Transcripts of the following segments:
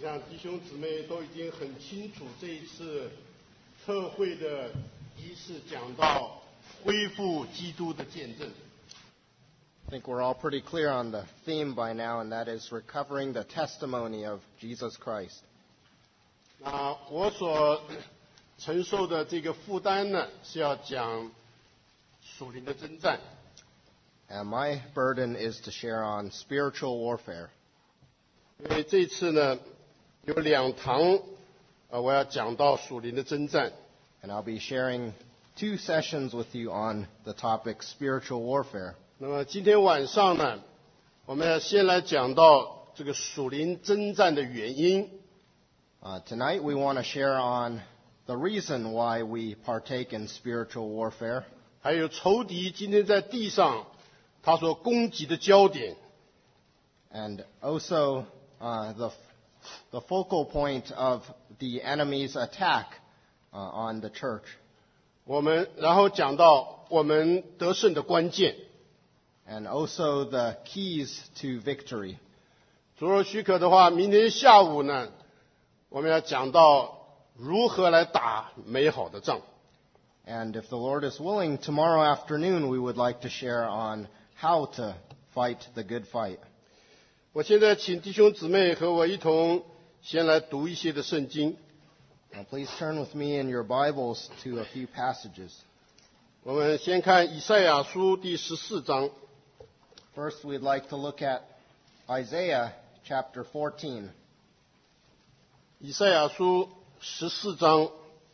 想弟兄姊妹都已经很清楚，这一次特会的仪式讲到恢复基督的见证。 I think we're all pretty clear on the theme by now, and that is recovering the testimony of Jesus Christ. 那我所承受的这个负担呢，是要讲属灵的征战。 And my burden is to share on spiritual warfare. 因为这次呢，有2堂，我要讲到属灵的征战。 And I'll be sharing 2 sessions with you on the topic spiritual warfare. 那么今天晚上呢，我们要先来讲到这个属灵征战的原因。 Tonight we want to share on the reason why we partake in spiritual warfare. 还有仇敌今天在地上他所攻击的焦点。 And also the focal point of the enemy's attack on the church. 我们然后讲到我们得胜的关键。 And also the keys to victory. 主若许可的话，明天下午呢，我们要讲到如何来打美好的仗。 And if the Lord is willing, tomorrow afternoon we would like to share on how to fight the good fight. 我现在请弟兄姊妹和我一同先来读一些的圣经。 Now please turn with me in your Bibles to a few passages. 我们先看以赛亚书第14章。 First, we'd like to look at Isaiah chapter 14. 以赛亚书14章。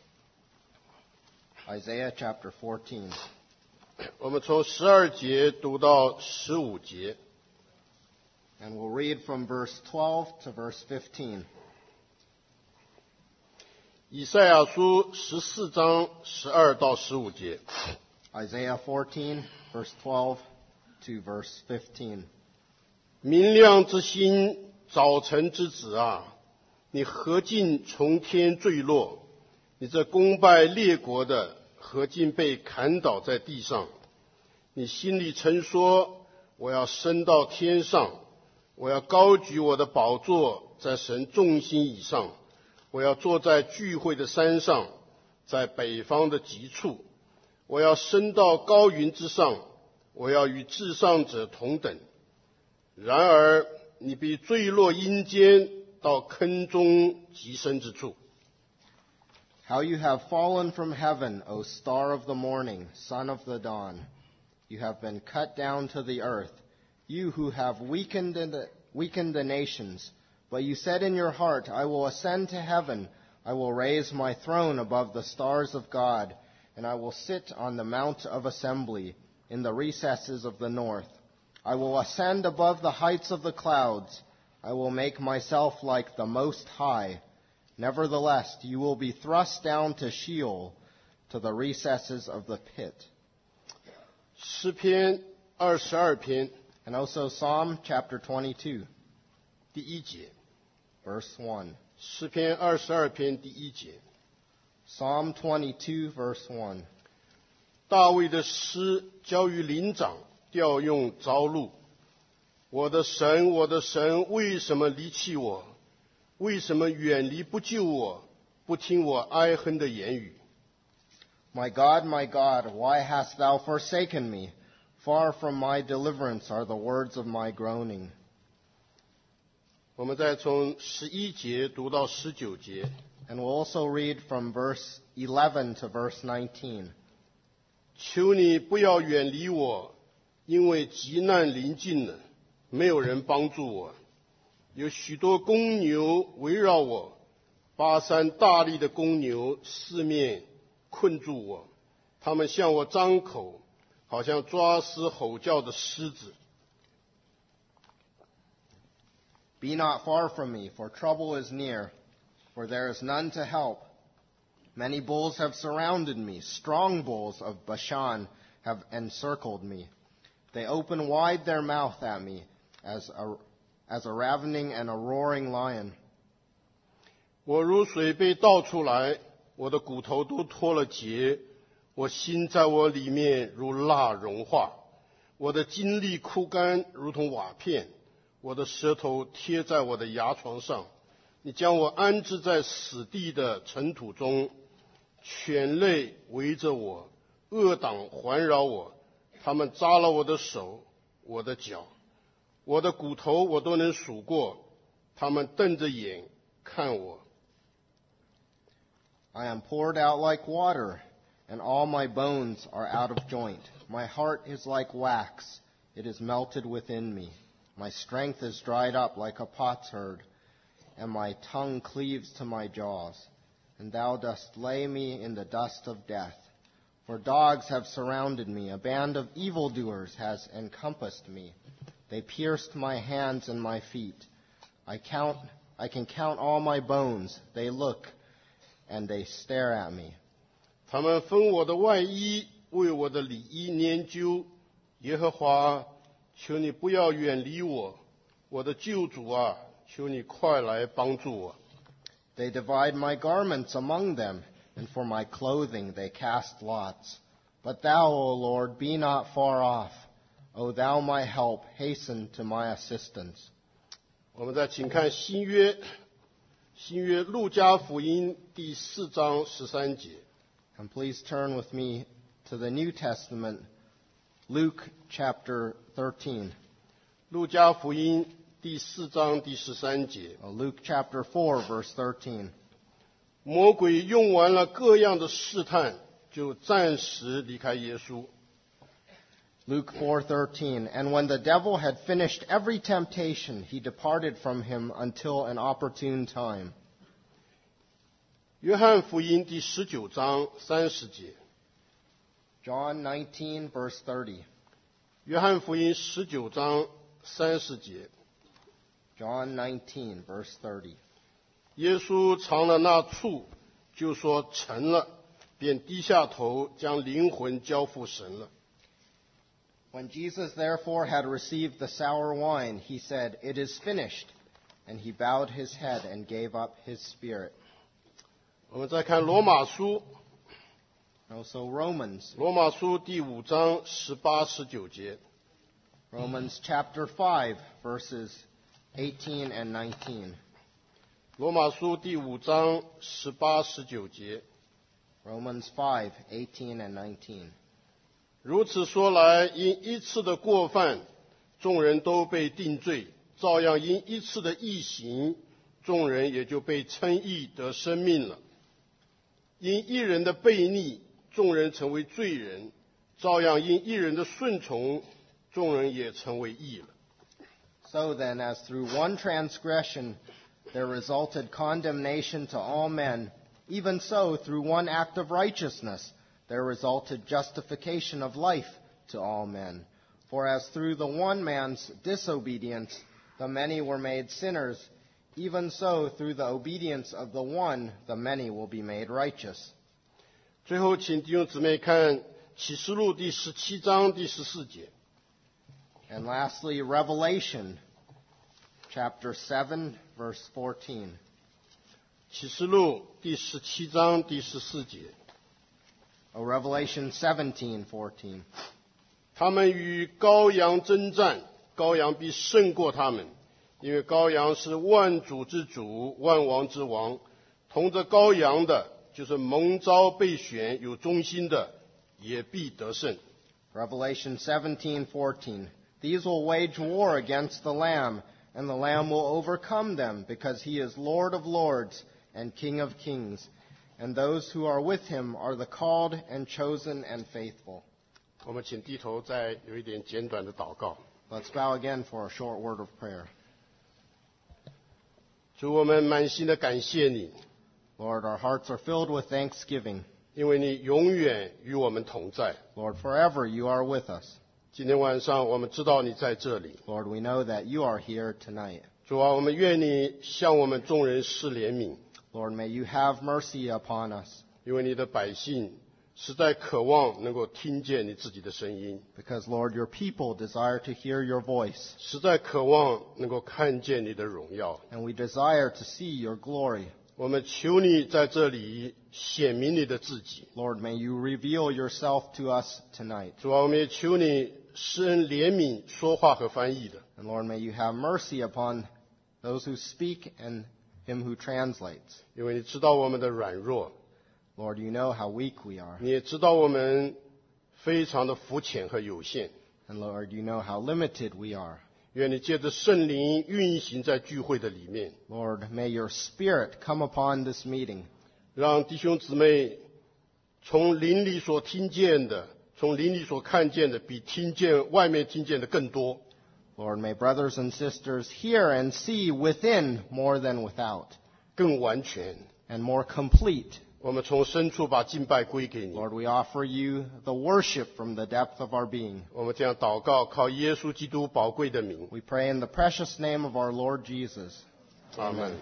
Isaiah chapter 14. 我们从12节读到15节。 And we'll read from verse 12 to verse 15. 以赛亚书14章12到15节。 Isaiah 14, verse 12 to verse 15. 明亮之星，早晨之子啊，你何竟从天坠落？你这攻败列国的，何竟被砍倒在地上？你心里曾说，我要升到天上，我要高举我的宝座在神众星以上，我要坐在聚会的山上，在北方的极处，我要升到高云之上，我要与至上者同等。然而你必坠落阴间，到坑中极深之处。 How you have fallen from heaven, O star of the morning, son of the dawn. You have been cut down to the earth, you who have weakened the nations. But you said in your heart, I will ascend to heaven, I will raise my throne above the stars of God, and I will sit on the mount of assembly in the recesses of the north. I will ascend above the heights of the clouds. I will make myself like the Most High. Nevertheless, you will be thrust down to Sheol, to the recesses of the pit. 诗篇22篇 And also Psalm chapter 22, 第1节。 verse 1. 诗篇22篇第1节。 Psalm 22, verse 1. 大卫的诗交于灵长，调用朝露。我的神，我的神，为什么离弃我？为什么远离不救我？不听我哀恨的言语。 My God, why hast thou forsaken me? Far from my deliverance are the words of my groaning. 我们再从11节读到19节。 And we'll also read from verse 11 to verse 19. 求你不要远离我，因为急难临近了，没有人帮助我。有许多公牛围绕我，巴山大力的公牛四面困住我，他们向我张口，好像抓撕吼叫的狮子。 Be not far from me, for trouble is near, for there is none to help. Many bulls have surrounded me, strong bulls of Bashan have encircled me. They open wide their mouth at me as a ravening and a roaring lion. 我如水被倒出来，我的骨头都脱了节，我心在我里面如蜡融化，我的精力枯干如同瓦片，我的舌头贴在我的牙床上， 你将我安置在死地的尘土中，犬类围着我，恶党环绕我，他们扎了我的手，我的脚，我的骨头我都能数过，他们瞪着眼看我。 I am poured out like water, and all my bones are out of joint. My heart is like wax, it is melted within me. My strength is dried up like a potsherd, and my tongue cleaves to my jaws. And thou dost lay me in the dust of death. For dogs have surrounded me, a band of evildoers has encompassed me. They pierced my hands and my feet. I can count all my bones. They look and they stare at me. 他们分我的外衣，为我的里衣研究。耶和华，求你不要远离我，我的救主啊，求你快来帮助我。 They divide my garments among them, and for my clothing they cast lots. But thou, O Lord, be not far off. O thou my help, hasten to my assistance. 我们再请看新约路加福音第4章13节。 And please turn with me to the New Testament, Luke chapter 13. 路加福音第4章第13节。 Luke chapter 4, verse 13. 魔鬼用完了各样的试探，就暂时离开耶稣。 Luke 4:13. And when the devil had finished every temptation, he departed from him until an opportune time. 约翰福音第19章30节。 John 19, verse 30. 约翰福音19章30节。 John 19, verse 30. 耶稣尝了那醋，就说成了，便低下头，将灵魂交付神了。 When Jesus therefore had received the sour wine, he said, It is finished. And he bowed his head and gave up his spirit. 我们再看罗马书， Also Romans. 罗马书第5章18、19节。 Romans chapter 5, verses 18 and 19. 罗马书第5章18、19节。 Romans 5, 18 and 19. 如此说来，因一次的过犯，众人都被定罪；照样因一次的义行，众人也就被称义得生命了。因一人的悖逆，众人成为罪人；照样因一人的顺从，众人也成为义了。 So then, as through one transgression there resulted condemnation to all men, even so through one act of righteousness there resulted justification of life to all men. For as through the one man's disobedience the many were made sinners, even so through the obedience of the one the many will be made righteous. 最后，请弟兄姊妹看启示录第17章第14节。 And lastly, Revelation chapter 7, verse 14. 启示录第17章第14节。 Revelation 17:14. 他们与羔羊征战，羔羊必胜过他们，因为羔羊是万主之主，万王之王。同着羔羊的，就是蒙召被选有忠心的，也必得胜。 Revelation 17:14. These will wage war against the Lamb, and the Lamb will overcome them, because he is Lord of lords and King of kings. And those who are with him are the called and chosen and faithful. 我们请低头，再有一点简短的祷告。 Let's bow again for a short word of prayer. 主，我们满心的感谢你， Lord, our hearts are filled with thanksgiving. 因为你永远与我们同在。 Lord, forever you are with us. 今天晚上我们知道你在这里， Lord, we know that you are here tonight. 主啊，我们愿你向我们众人施怜悯， Lord, may you have mercy upon us, 因为你的百姓实在渴望能够听见你自己的声音， because, Lord, your people desire to hear your voice, 实在渴望能够看见你的荣耀。 and we desire to see your glory. 我们求你在这里显明你的自己， Lord, may you reveal yourself to us tonight. 主啊，我们也求你施恩怜悯说话和翻译的， And Lord, may you have mercy upon those who speak and him who translates. 因为你知道我们的软弱， Lord, you know how weak we are. 你也知道我们非常的肤浅和有限。 And Lord, you know how limited we are. 愿你借着圣灵运行在聚会的里面， Lord, may your Spirit come upon this meeting. 让弟兄姊妹从灵里所听见的，从灵里所看见的，比外面听见的更多。 Lord, may brothers and sisters hear and see within more than without, 更完全。 and more complete. 我们从深处把敬拜归给你。 Lord, we offer you the worship from the depth of our being. 我们这样祷告，靠耶稣基督宝贵的名。 We pray in the precious name of our Lord Jesus. 阿门。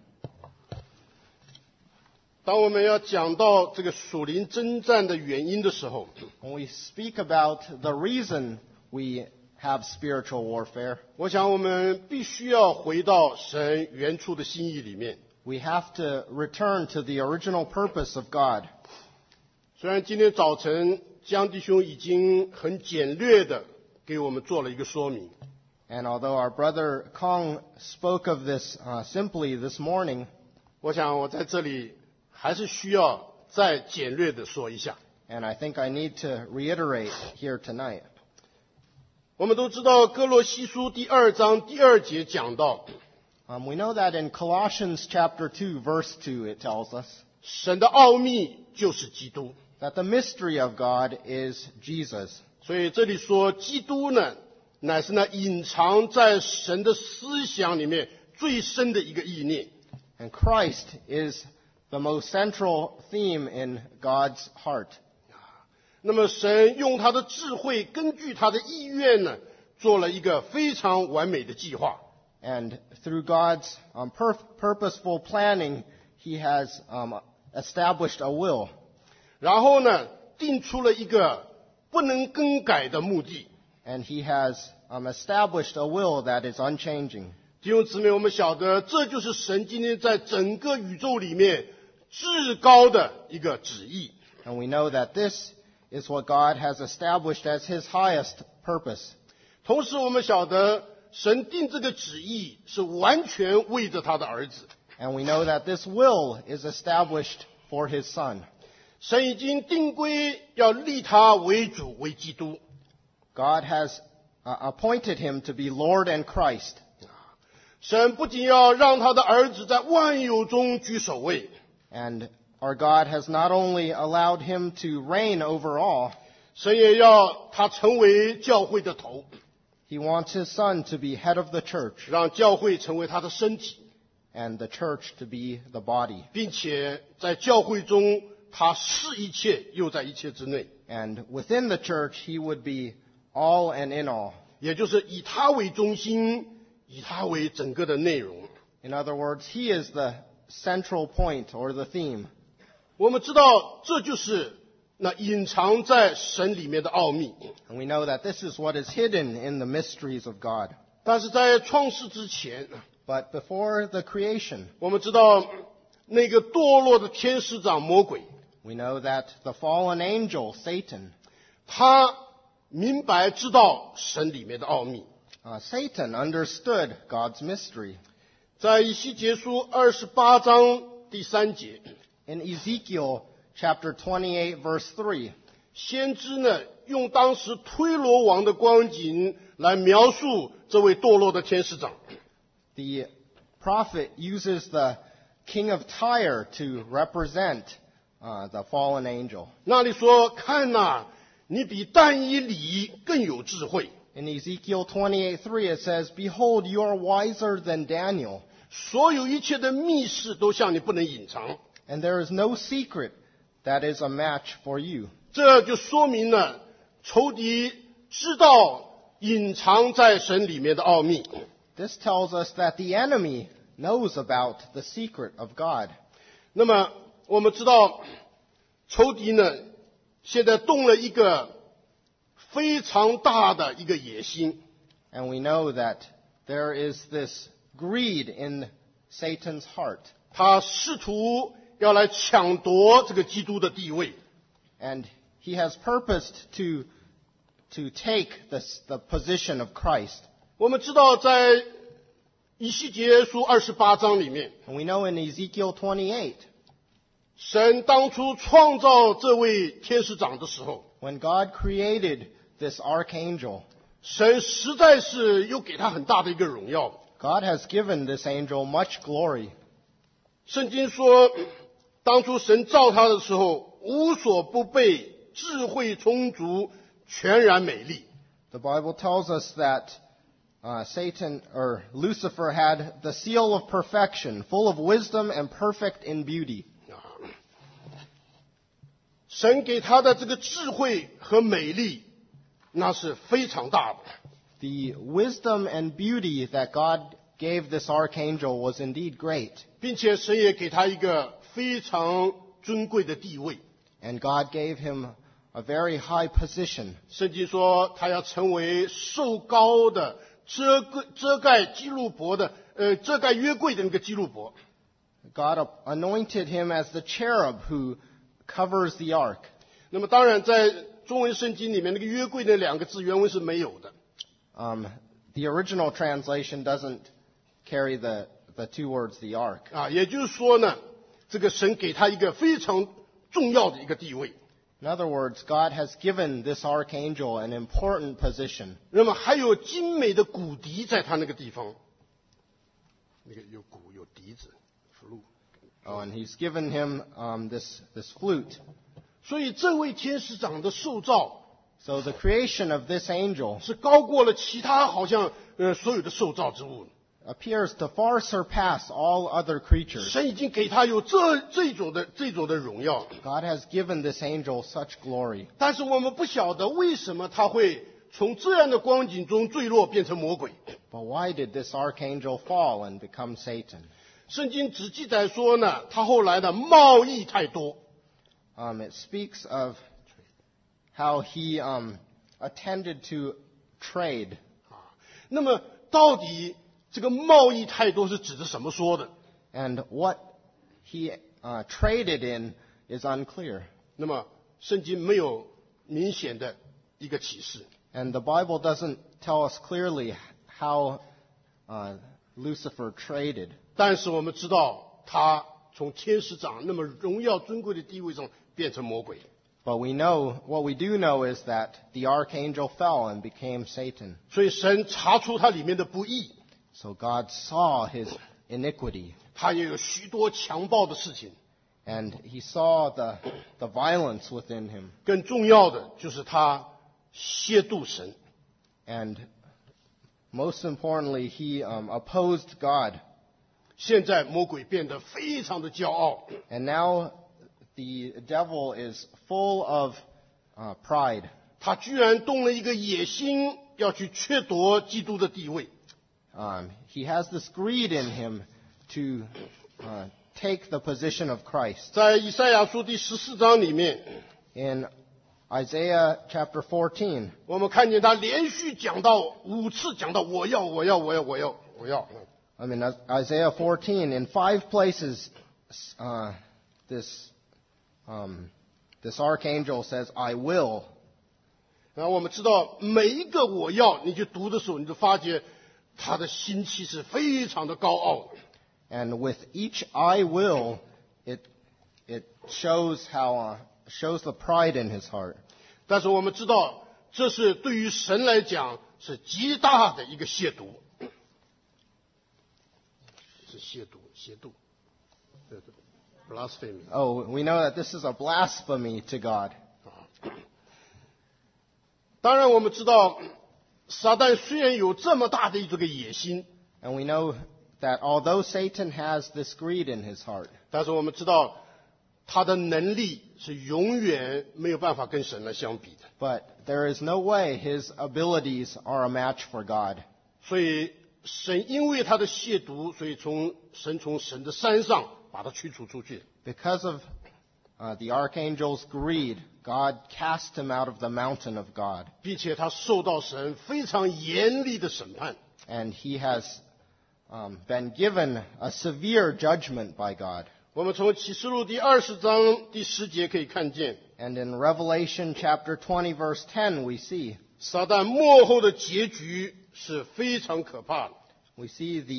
当我们要讲到这个属灵征战的原因的时候， When we speak about the reason we have spiritual warfare, 我想我们必须要回到神原初的心意里面。 we have to return to the original purpose of God. 虽然今天早晨江弟兄已经很简略的给我们做了一个说明， And although our brother Kong spoke of this simply this morning, 我想我在这里还是需要再简略的说一下。 and I think I need to reiterate here tonight. 我们都知道哥罗西书第2章第2节讲到， We know that in Colossians chapter 2, verse 2, it tells us 神的奥秘就是基督。 that the mystery of God is Jesus. 所以这里说基督呢，乃是那隐藏在神的思想里面最深的一个意念。 And Christ is the most central theme in God's heart. 那么神用他的智慧，根据他的意愿呢，做了一个非常完美的计划。 And through God's purposeful planning, He has established a will. 然后呢，定出了一个不能更改的目的。 And He has established a will that is unchanging. 弟兄姊妹，我们晓得，这就是神今天在整个宇宙里面至高的一个旨意。 And we know that this is what God has established as His highest purpose. 同时，我们晓得神定这个旨意是完全为着他的儿子。 And we know that this will is established for His Son. 神已经定规要立他为主为基督。 God has appointed Him to be Lord and Christ. 神不仅要让他的儿子在万有中居首位， And our God has not only allowed Him to reign over all, 神也要他成为教会的头， He wants His Son to be head of the church 让教会成为他的身体， and the church to be the body. 并且在教会中他是一切，又在一切之内， And within the church, He would be all and in all. 也就是以他为中心，以他为整个的内容。 In other words, He is the central point or the theme. 我们知道，这就是那隐藏在神里面的奥秘。 And we know that this is what is hidden in the mysteries of God. 但是在创世之前， But before the creation, 我们知道那个堕落的天使长魔鬼， we know that the fallen angel, Satan, 他明白知道神里面的奥秘。 Satan understood God's mystery. 在以西结书28章第3节， In Ezekiel chapter 28, verse 3, 先知呢用当时推罗王的光景来描述这位堕落的天使长。 the prophet uses the king of Tyre to represent the fallen angel. 那里说：“看哪，你比但以理更有智慧。 In Ezekiel 28:3, it says, Behold, you are wiser than Daniel, 所有一切的密事都向你不能隐藏。 and there is no secret that is a match for you. ” 这就说明了仇敌知道隐藏在神里面的奥秘。 This tells us that the enemy knows about the secret of God. 那么我们知道，仇敌呢现在动了一个非常大的一个野心。 And we know that there is this greed in Satan's heart. 他试图要来抢夺这个基督的地位。 And he has purposed to take the position of Christ. 我们知道，在以西结书28章里面， And we know in Ezekiel 28, 神当初创造这位天使长的时候， when God created this archangel, 神实在是又给他很大的一个荣耀。 God has given this angel much glory. 圣经说，当初神造他的时候，无所不备，智慧充足，全然美丽。 The Bible tells us that Satan or Lucifer had the seal of perfection, full of wisdom and perfect in beauty. 神给他的这个智慧和美丽，那是非常大的。 The wisdom and beauty that God gave this archangel was indeed great. 并且神也给他一个非常尊贵的地位。 And God gave him a very high position. 圣经说，他要成为受膏的、遮盖基路伯的，遮盖约柜的那个基路伯。 God anointed him as the cherub who covers the ark. 那么当然，在中文圣经里面，那个约柜那两个字原文是没有的。 The original translation doesn't carry the two words, the ark. 也就是说呢，这个神给他一个非常重要的一个地位。 In other words, God has given this archangel an important position. 那么还有精美的骨笛在他那个地方，那个有鼓有笛子，flute。 Oh, and he's given him this flute. 所以这位天使长的受造 So the creation of this angel 是高过了其他好像所有的受造之物。 appears to far surpass all other creatures. 神已经给他有这种的荣耀， God has given this angel such glory. 但是我们不晓得为什么他会从这样的光景中坠落变成魔鬼。 But why did this archangel fall and become Satan? 圣经只记载说呢，他后来的贸易太多， It speaks of how he attended to trade. 那么到底这个贸易太多是指的什么说的？ And what he traded in is unclear. 那么圣经没有明显的一个启示。 And the Bible doesn't tell us clearly how Lucifer traded. 但是我们知道，他从天使长那么荣耀尊贵的地位上变成魔鬼。 But what we do know is that the archangel fell and became Satan. 所以神查出他里面的不义， So God saw his iniquity, 他也有许多强暴的事情。 and he saw the violence within him. 更重要的就是他亵渎神。 And most importantly, he opposed God. 现在魔鬼变得非常的骄傲， And now the devil is full of pride. 他居然动了一个野心，要去掠夺基督的地位。 He has this greed in him to take the position of Christ. 在以赛亚书第14章里面， In Isaiah chapter 14, 我们看见他连续讲到5次，讲到我要。 Isaiah 14, in 5 places, this archangel says, I will. 然后我们知道每一个我要，你去读的时候，你就发觉他的心气是非常的高傲。 And with each I will, it shows the pride in his heart. 但是我们知道，这是对于神来讲是极大的一个亵渎，是亵渎，对 blasphemy。 Oh, we know that this is a blasphemy to God. 当然，我们知道，撒旦虽然有这么大的这个野心， And we know that although Satan has this greed in his heart, 但是我们知道他的能力是永远没有办法跟神来相比的。 but there is no way his abilities are a match for God. 所以神因为他的亵渎，所以从神的山上把他驱逐出去。 Because of the archangel's greed, God cast him out of the mountain of God. 并且他受到神非常严厉的审判。 And he has been given a severe judgment by God. 我们从启示录第20章第10节可以看见， And in Revelation chapter 20 verse 10 we see, 撒旦末后的结局是非常可怕的。 we see the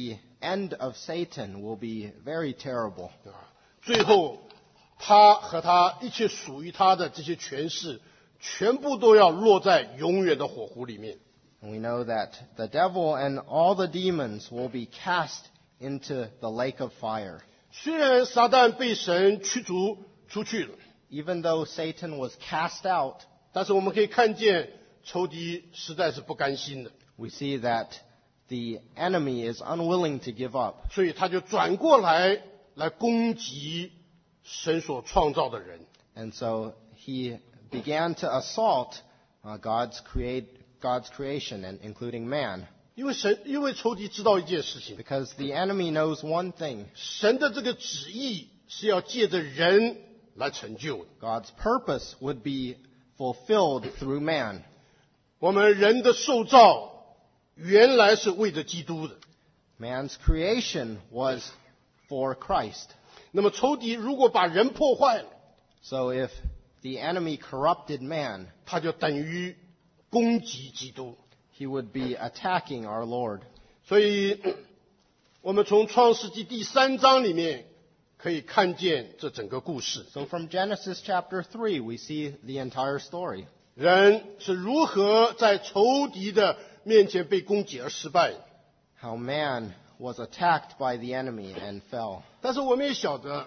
end of Satan will be very terrible. 最后他和他一切属于他的这些权势全部都要落在永远的火湖里面。 And we know that the devil and all the demons will be cast into the lake of fire. 虽然撒旦被神驱逐出去了， Even though Satan was cast out, 但是我们可以看见仇敌实在是不甘心的， we see that the enemy is unwilling to give up. 所以他就转过来攻击神所创造的人。 And so he began to assault God's creation, and including man. 因为仇敌知道一件事情， Because the enemy knows one thing. 神的这个旨意是要借着人来成就的。 God's purpose would be fulfilled through man. 我们人的受造原来是为着基督的， Man's creation was for Christ. 那么仇敌如果把人破坏了， So if the enemy corrupted man, 他就等于攻击基督。 he would be attacking our Lord. 所以，我们从创世纪第3章里面可以看见这整个故事， So from Genesis chapter 3, we see the entire story. 人是如何在仇敌的面前被攻击而失败。 How man was attacked by the enemy and fell. 但是我们也晓得，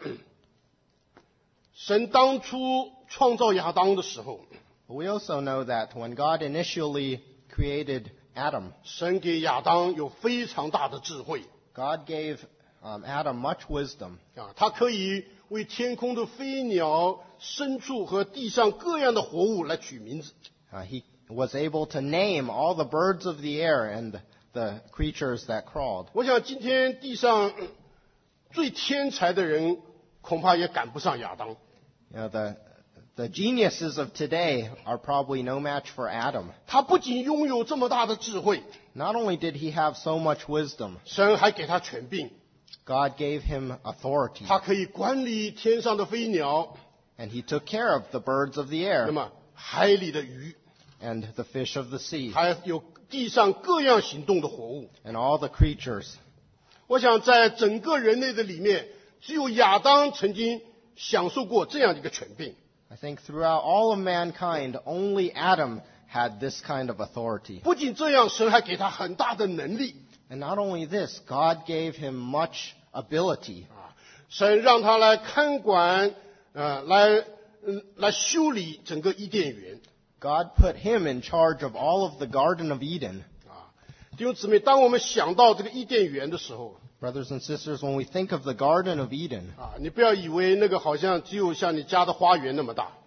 神当初创造亚当的时候， But we also know that when God initially created Adam, 神给亚当有非常大的智慧 God gave Adam much wisdom. 啊，他可以为天空的飞鸟、牲畜和地上各样的活物来取名字。 He was able to name all the birds of the air and the creatures that crawled. 我想今天地上最天才的人，恐怕也赶不上亚当。 You know, the geniuses of today are probably no match for Adam. 他不仅拥有这么大的智慧， Not only did he have so much wisdom, 神还给他权柄， God gave him authority, 他可以管理天上的飞鸟， and he took care of the birds of the 那 air 么海里的鱼， and the fish of the sea 还有地上各样行动的活物。 and all the creatures. 我想在整个人类的里面，只有亚当曾经享受过这样的一个权柄。 I think throughout all of mankind, only Adam had this kind of authority. 不仅这样，神还给他很大的能力 And not only this, God gave him much ability. 啊，神让他来看管，来修理整个伊甸园 God put him in charge of all of the Garden of Eden. 啊。弟兄姊妹，当我们想到这个伊甸园的时候 Brothers and sisters, when we think of the Garden of Eden, 啊，你不要以为那个好像只有像你家的花园那么大。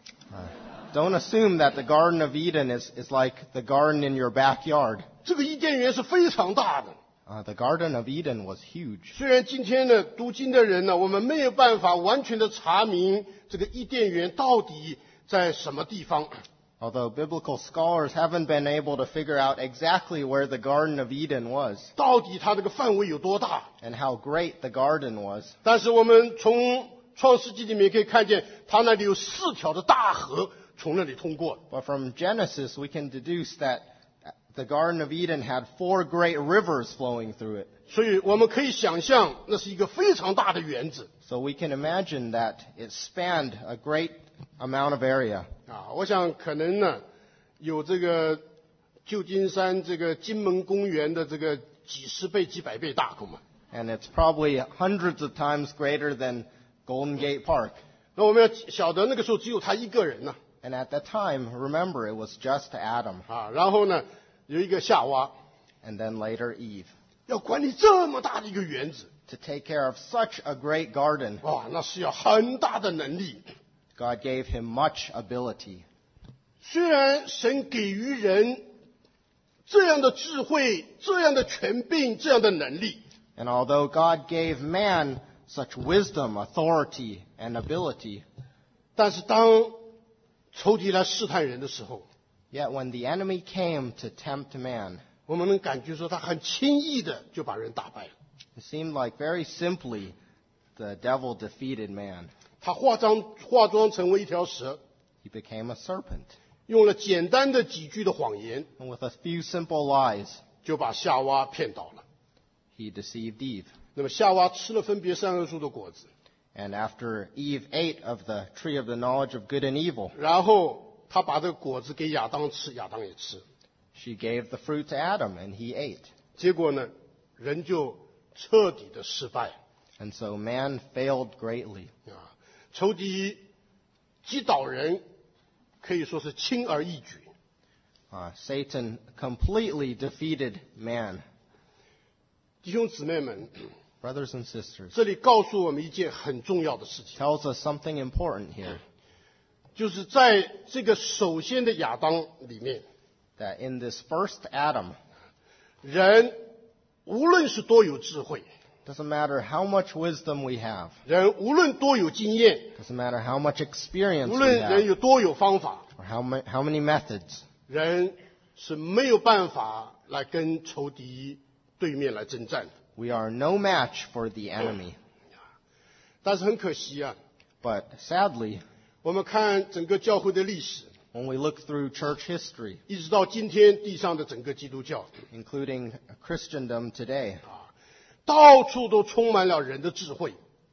don't assume that the Garden of Eden is like the garden in your backyard. 这个伊甸园是非常大的。 The Garden of Eden was huge. 虽然今天的读经的人呢，我们没有办法完全的查明这个伊甸园到底在什么地方。 Although biblical scholars haven't been able to figure out exactly where the Garden of Eden was 到底它这个范围有多大？ and how great the garden was, 但是我们从创世纪里面可以看见，它那里有4条的大河从那里通过。 but from Genesis we can deduce that the Garden of Eden had 4 great rivers flowing through it. 所以我们可以想象，那是一个非常大的园子 So we can imagine that it spanned a great amount of area. 啊！我想可能呢，有这个旧金山这个金门公园的这个几十倍、几百倍大，恐怕。 And it's probably hundreds of times greater than Golden Gate Park. 那我们要晓得，那个时候只有他一个人呢 And at that time, remember, it was just Adam 啊。然后呢，有一个夏娃， and then later Eve. 要管理这么大的一个园子， To take care of such a great garden, 哇，那是要很大的能力。 God gave him much ability. 虽然神给予人这样的智慧、这样的权柄、这样的能力， And although God gave man such wisdom, authority, and ability, 但是当仇敌来试探人的时候， yet when the enemy came to tempt man, 我们能感觉说他很轻易的就把人打败了。 it seemed like very simply the devil defeated man. 他化妆成为一条蛇， He became a serpent. 用了简单的几句的谎言， And with a few simple lies, 就把夏娃骗倒了。 he deceived Eve. 那么夏娃吃了分别善恶树的果子， And after Eve ate of the tree of the knowledge of good and evil, 然后他把这个果子给亚当吃，亚当也吃， she gave the fruit to Adam, and he ate. 结果呢，人就彻底的失败 And so man failed greatly. 啊！仇敌击倒人，可以说是轻而易举。 Satan completely defeated man. 弟兄姊妹们， Brothers and sisters, 这里告诉我们一件很重要的事情， tells us something important here, 就是在这个首先的亚当里面， that in this first Adam, 人无论是多有智慧， doesn't matter how much wisdom we have, 人无论多有经验， doesn't matter how much experience 无 we 论人 have, 有多有方法， or how many methods, 人是没有办法来跟仇敌对面来征战的。 we are no match for the enemy. 但是很可惜啊， But sadly, 我们看整个教会的历史， when we look through church history, 一直到今天地上的整个基督教， including Christendom today, 到处都充满了人的智慧，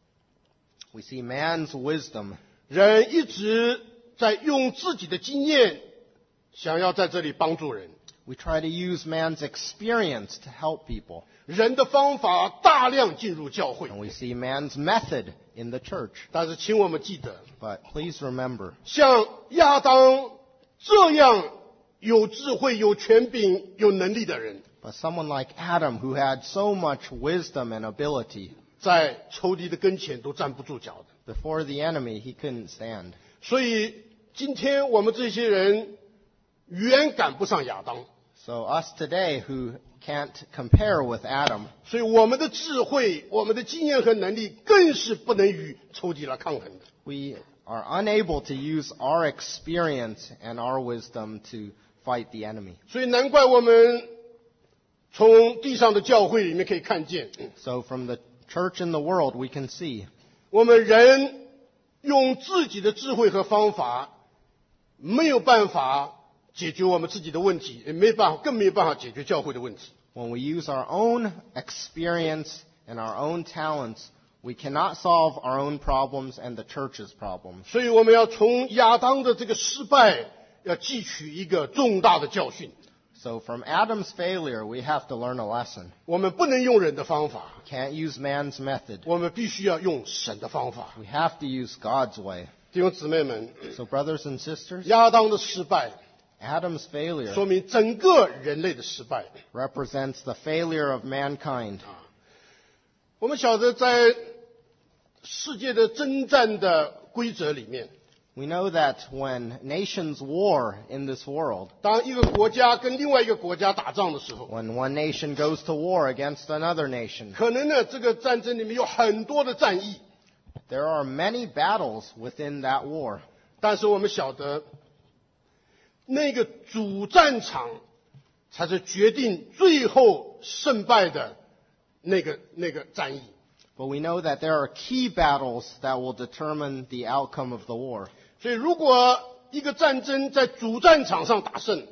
we see man's wisdom. 人一直在用自己的经验，想要在这里帮助人。 We try to use man's experience to help people. 人的方法大量进入教会， And we see man's method in the church. 但是请我们记得， But please remember, 像亚当这样有智慧、有权柄、有能力的人， but someone like Adam, who had so much wisdom and ability, 在仇敌的跟前都站不住脚的。 before the enemy, he couldn't stand. 所以今天我们这些人远赶不上亚当， So us today who can't compare with Adam, 所以我们的智慧、我们的经验和能力更是不能与仇敌来抗衡的。 we are unable to use our experience and our wisdom to fight the enemy. 所以难怪我们从地上的教会里面可以看见， So from the church in the world, we can see 我们人用自己的智慧和方法，没有办法解决我们自己的问题，也更没有办法解决教会的问题。 when we use our own experience and our own talents, we cannot solve our own problems and the church's problems. 所以我们要从亚当的这个失败，要汲取一个重大的教训。 So from Adam's failure, we have to learn a lesson. 我们不能用人的方法， Can't use man's method. 我们必须要用神的方法。 We have to use God's way. 弟兄姊妹们， So brothers and sisters, 亚当的失败 Adam's failure 说明整个人类的失败。 represents the failure of mankind. 我们晓得，在世界的征战的规则里面， We know that when nations war in this world, 当一个国家跟另外一个国家打仗的时候， when one nation goes to war against another nation, 可能呢，这个战争里面有很多的战役， there are many battles within that war. 但是我们晓得，那个主战场才是决定最后胜败的那个战役。 But we know that there are key battles that will determine the outcome of the war. 所以，如果一个战争在主战场上打胜，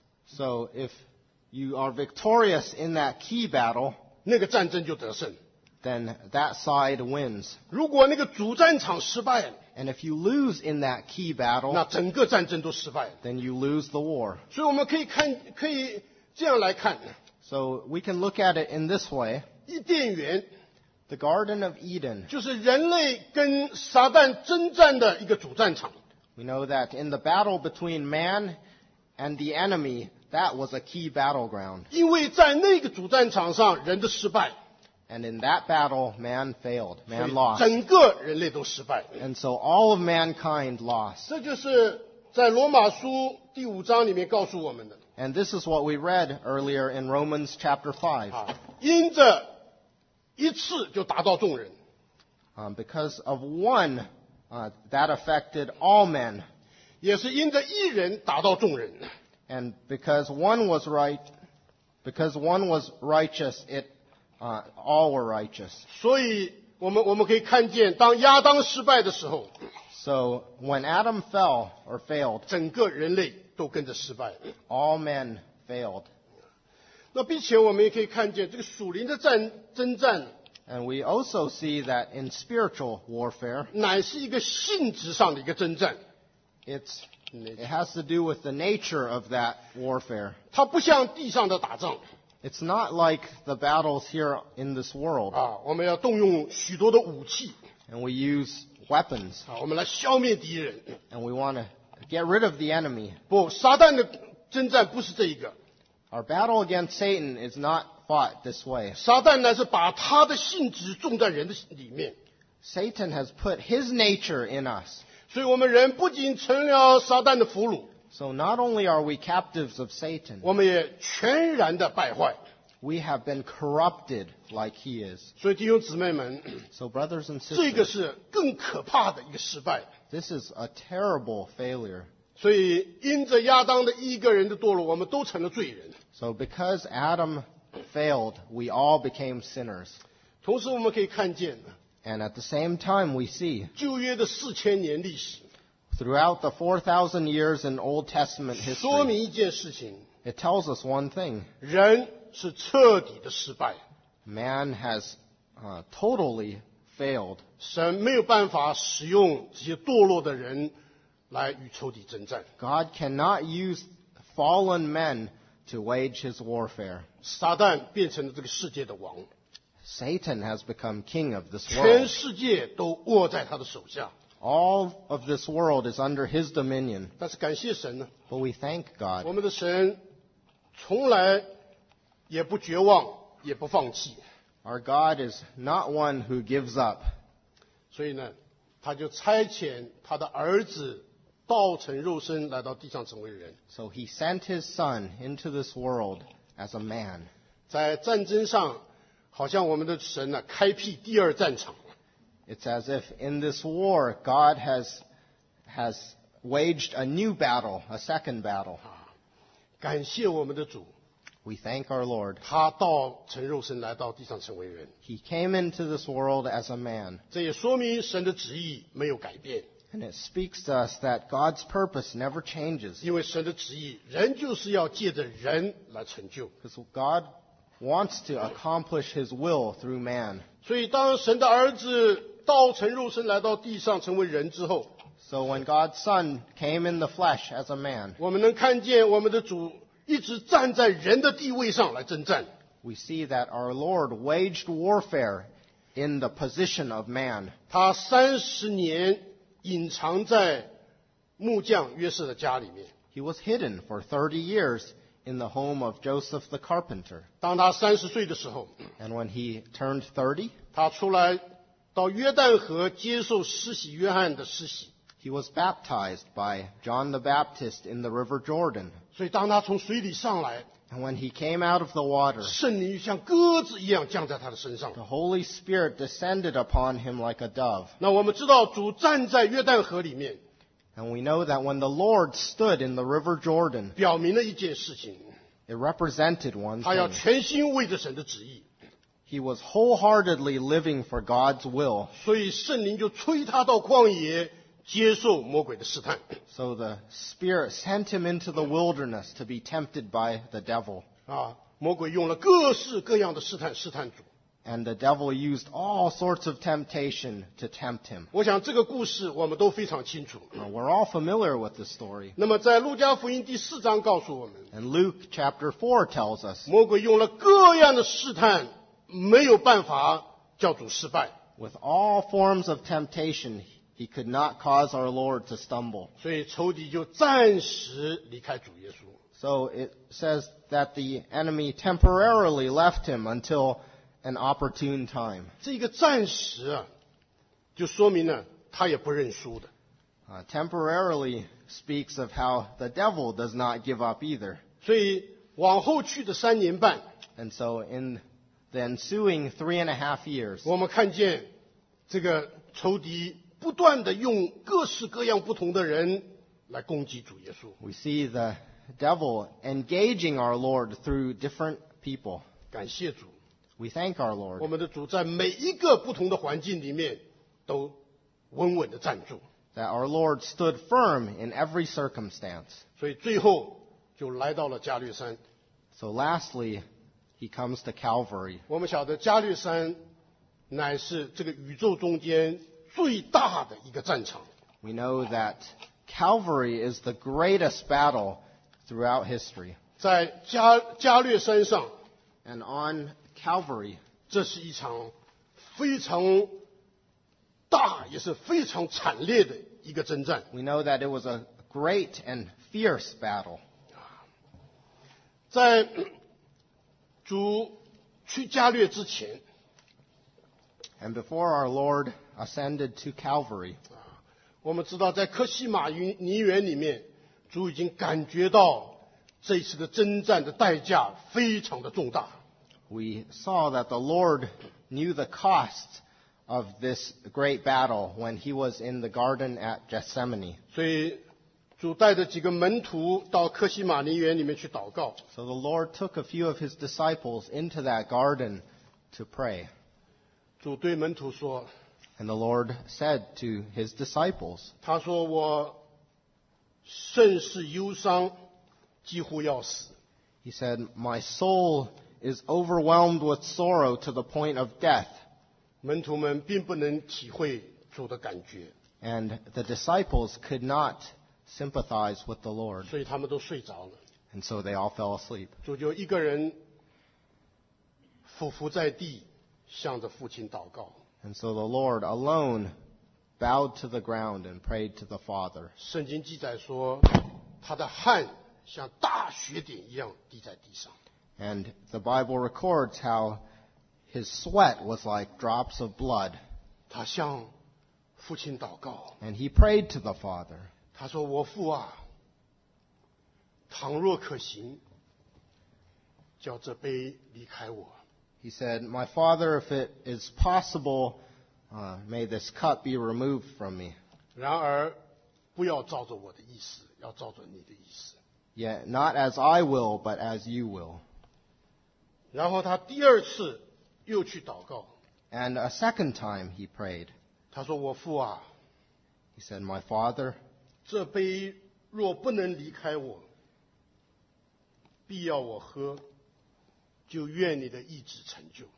So if you are victorious in that key battle, 那个战争就得胜； then that side wins. 如果那个主战场失败了， And if you lose in that key 那 battle, 整个战争都失败了。 then you lose the war. 所以我们可以这样来看， So we can look at it in this way. 伊甸园 The Garden of Eden, 就是人类跟撒旦征战的一个主战场。 we know that in the battle between man and the enemy, that was a key battleground. 因为在那个主战场上，人的失败， And in that battle, man failed. 所以 Man lost. 整个人类都失败。 And so all of mankind lost. 这就是在罗马书第5章里面告诉我们的 And this is what we read earlier in Romans chapter 5. 啊，因着一次就达到众人， Because of one, that affected all men. 也是因着一人达到众人。 And because one was righteous, all were righteous. 所以我们可以看见，当亚当失败的时候， So when Adam fell or failed, 整个人类都跟着失败。 all men failed. 那并且我们也可以看见这个属灵的征战 And we also see that in spiritual warfare, 乃是一个性质上的一个征战， it has to do with the nature of that warfare. 它不像地上的打仗 It's not like the battles here in this world, 啊，我们要动用许多的武器 and we use weapons, 啊，我们来消灭敌人。 and we want to get rid of the enemy. 不，撒旦的征战不是这一个， Our battle against Satan is not fought this way. 撒旦乃是把他的性质种在人的里面， Satan has put his nature in us. 所以我们人不仅成了撒旦的俘虏， So not only are we captives of Satan, 我们也全然的败坏。 we have been corrupted like he is. 所以弟兄姊妹们， So brothers and 这个 sisters, 是更可怕的一个失败。 this is a terrible failure. 所以因着亚当的一个人的堕落，我们都成了罪人。 So because Adam failed, we all became sinners. 同时我们可以看见 And at the same time, we see 旧约的4000年历史， throughout the 4,000 years in Old Testament 说 history, 明一件事情： it tells us one thing. 人是彻底的失败， Man has totally failed. 神没有办法使用这些堕落的人来与仇敌征战。 God cannot use fallen men to wage his warfare. 撒旦变成了这个世界的王， Satan has become king of this 全 world. 世界都握在他的手下。 All of this world is under his dominion. 但是感谢神呢， But we thank 我 God. 们的神从来也不绝望，也不放弃。 Our God is not one who gives up. 所以呢，他就差遣他的儿子道成肉身来到地上成为人。 So he sent his son into this world as a man. 在战争上，好像我们的神呢，开辟第二战场。 It's as if in this war, God has waged a new battle, a second battle. 感谢我们的主， We thank our Lord. 他道成肉身来到地上成为人。 He came into this world as a man. 这也说明神的旨意没有改变， And it speaks to us that God's purpose never changes. 因为神的旨意人就是要借着人来成就。 Because God wants to accomplish his will through man. 所以，当神的儿子道成肉身来到地上成为人之后， So when God's son came in the flesh as a man, 我们能看见我们的主一直站在人的地位上来征战。 we see that our Lord waged warfare in the position of man. 他30年隐藏在木匠约瑟的家里面。 He was hidden for 30 years in the home of Joseph the carpenter. 当他30岁的时候， And when he turned 30, 他出来到约旦河接受施洗约翰的施洗。 he was baptized by John the Baptist in the river Jordan. 所以，当他从水里上来， And when he came out of the water, 圣灵就像鸽子一样降在他的身上。 the Holy Spirit descended upon him like a dove. 那我们知道，主站在约旦河里面， And we know that when the Lord stood in the river Jordan, 表明了一件事情： it represented one 他要 thing. 全心为着神的旨意。 He was wholeheartedly living for God's will. 所以，圣灵就催他到旷野接受魔鬼的试探。 So the Spirit sent him into the wilderness to be tempted by the devil. 魔鬼用了各式各样的试探主。 And the devil used all sorts of temptation to tempt him. 我想这个故事我们都非常清楚。 Now, we're all familiar with this story. 那么在路加福音第4章告诉我们， And Luke chapter 4 tells us, 魔鬼用了各样的试探，没有办法叫主失败。 with all forms of temptation, he could not cause our Lord to stumble. 所以仇敌就暂时离开主耶稣。 So it says that the enemy temporarily left him until an opportune time. 这个暂时啊，就说明了他也不认输的。 Temporarily speaks of how the devil does not give up either. 所以往后去的3年半， And so in the ensuing 3.5 years, 我们看见这个仇敌不断的用各式各样不同的人来攻击主耶稣。 we see the devil engaging our Lord through different people. 感谢主， We thank our 我 Lord 们的主在每一个不同的环境里面都稳稳的站住， that our Lord stood firm in every circumstance. 所以最后就来到了加略山。 So lastly, he comes to Calvary. 我们晓得加略山乃是这个宇宙中间最大的一个战场。 We know that Calvary is the greatest battle throughout history. 在加略山上， And on Calvary, 这是一场非常大也是非常惨烈的一个征战。 we know that it was a great and fierce battle. 在主去加略之前， And before our Lord ascended to Calvary, 我们知道在科西玛泥园里面，主已经感觉到这次的征战的代价非常的重大。 we saw that the Lord knew the cost of this great battle when he was in the garden at Gethsemane. 所以主带着几个门徒到科西玛泥园里面去祷告。 So the Lord took a few of his disciples into that garden to pray. 主对门徒说 And the Lord said to his disciples,：“ 他说我甚是忧伤，几乎要死。 He said, My soul is overwhelmed with sorrow to the point of death. ” 门徒们并不能体会主的感觉， And the disciples could not sympathize with the Lord. 所以他们都睡着了。 And so they all fell asleep. 主就一个人俯伏在地，向着父亲祷告。 And so the Lord alone bowed to the ground and prayed to the Father. 圣经记载说，他的汗像大雪点一样滴在地上。 And the Bible records how his sweat was like drops of blood. 他向父亲祷告， And he prayed to the Father. 他说：“我父啊，倘若可行，叫这杯离开我。 He said, My Father, if it is possible, may this cup be removed from me. 然而，不要照着我的意思，要照着你的意思。 Yet not as I will, but as you will. ” 然后他第二次又去祷告， And a second time he prayed. 他说：“我父啊， He said, My Father, 这杯若不能离开我，必要我喝，就愿你的意志成就。”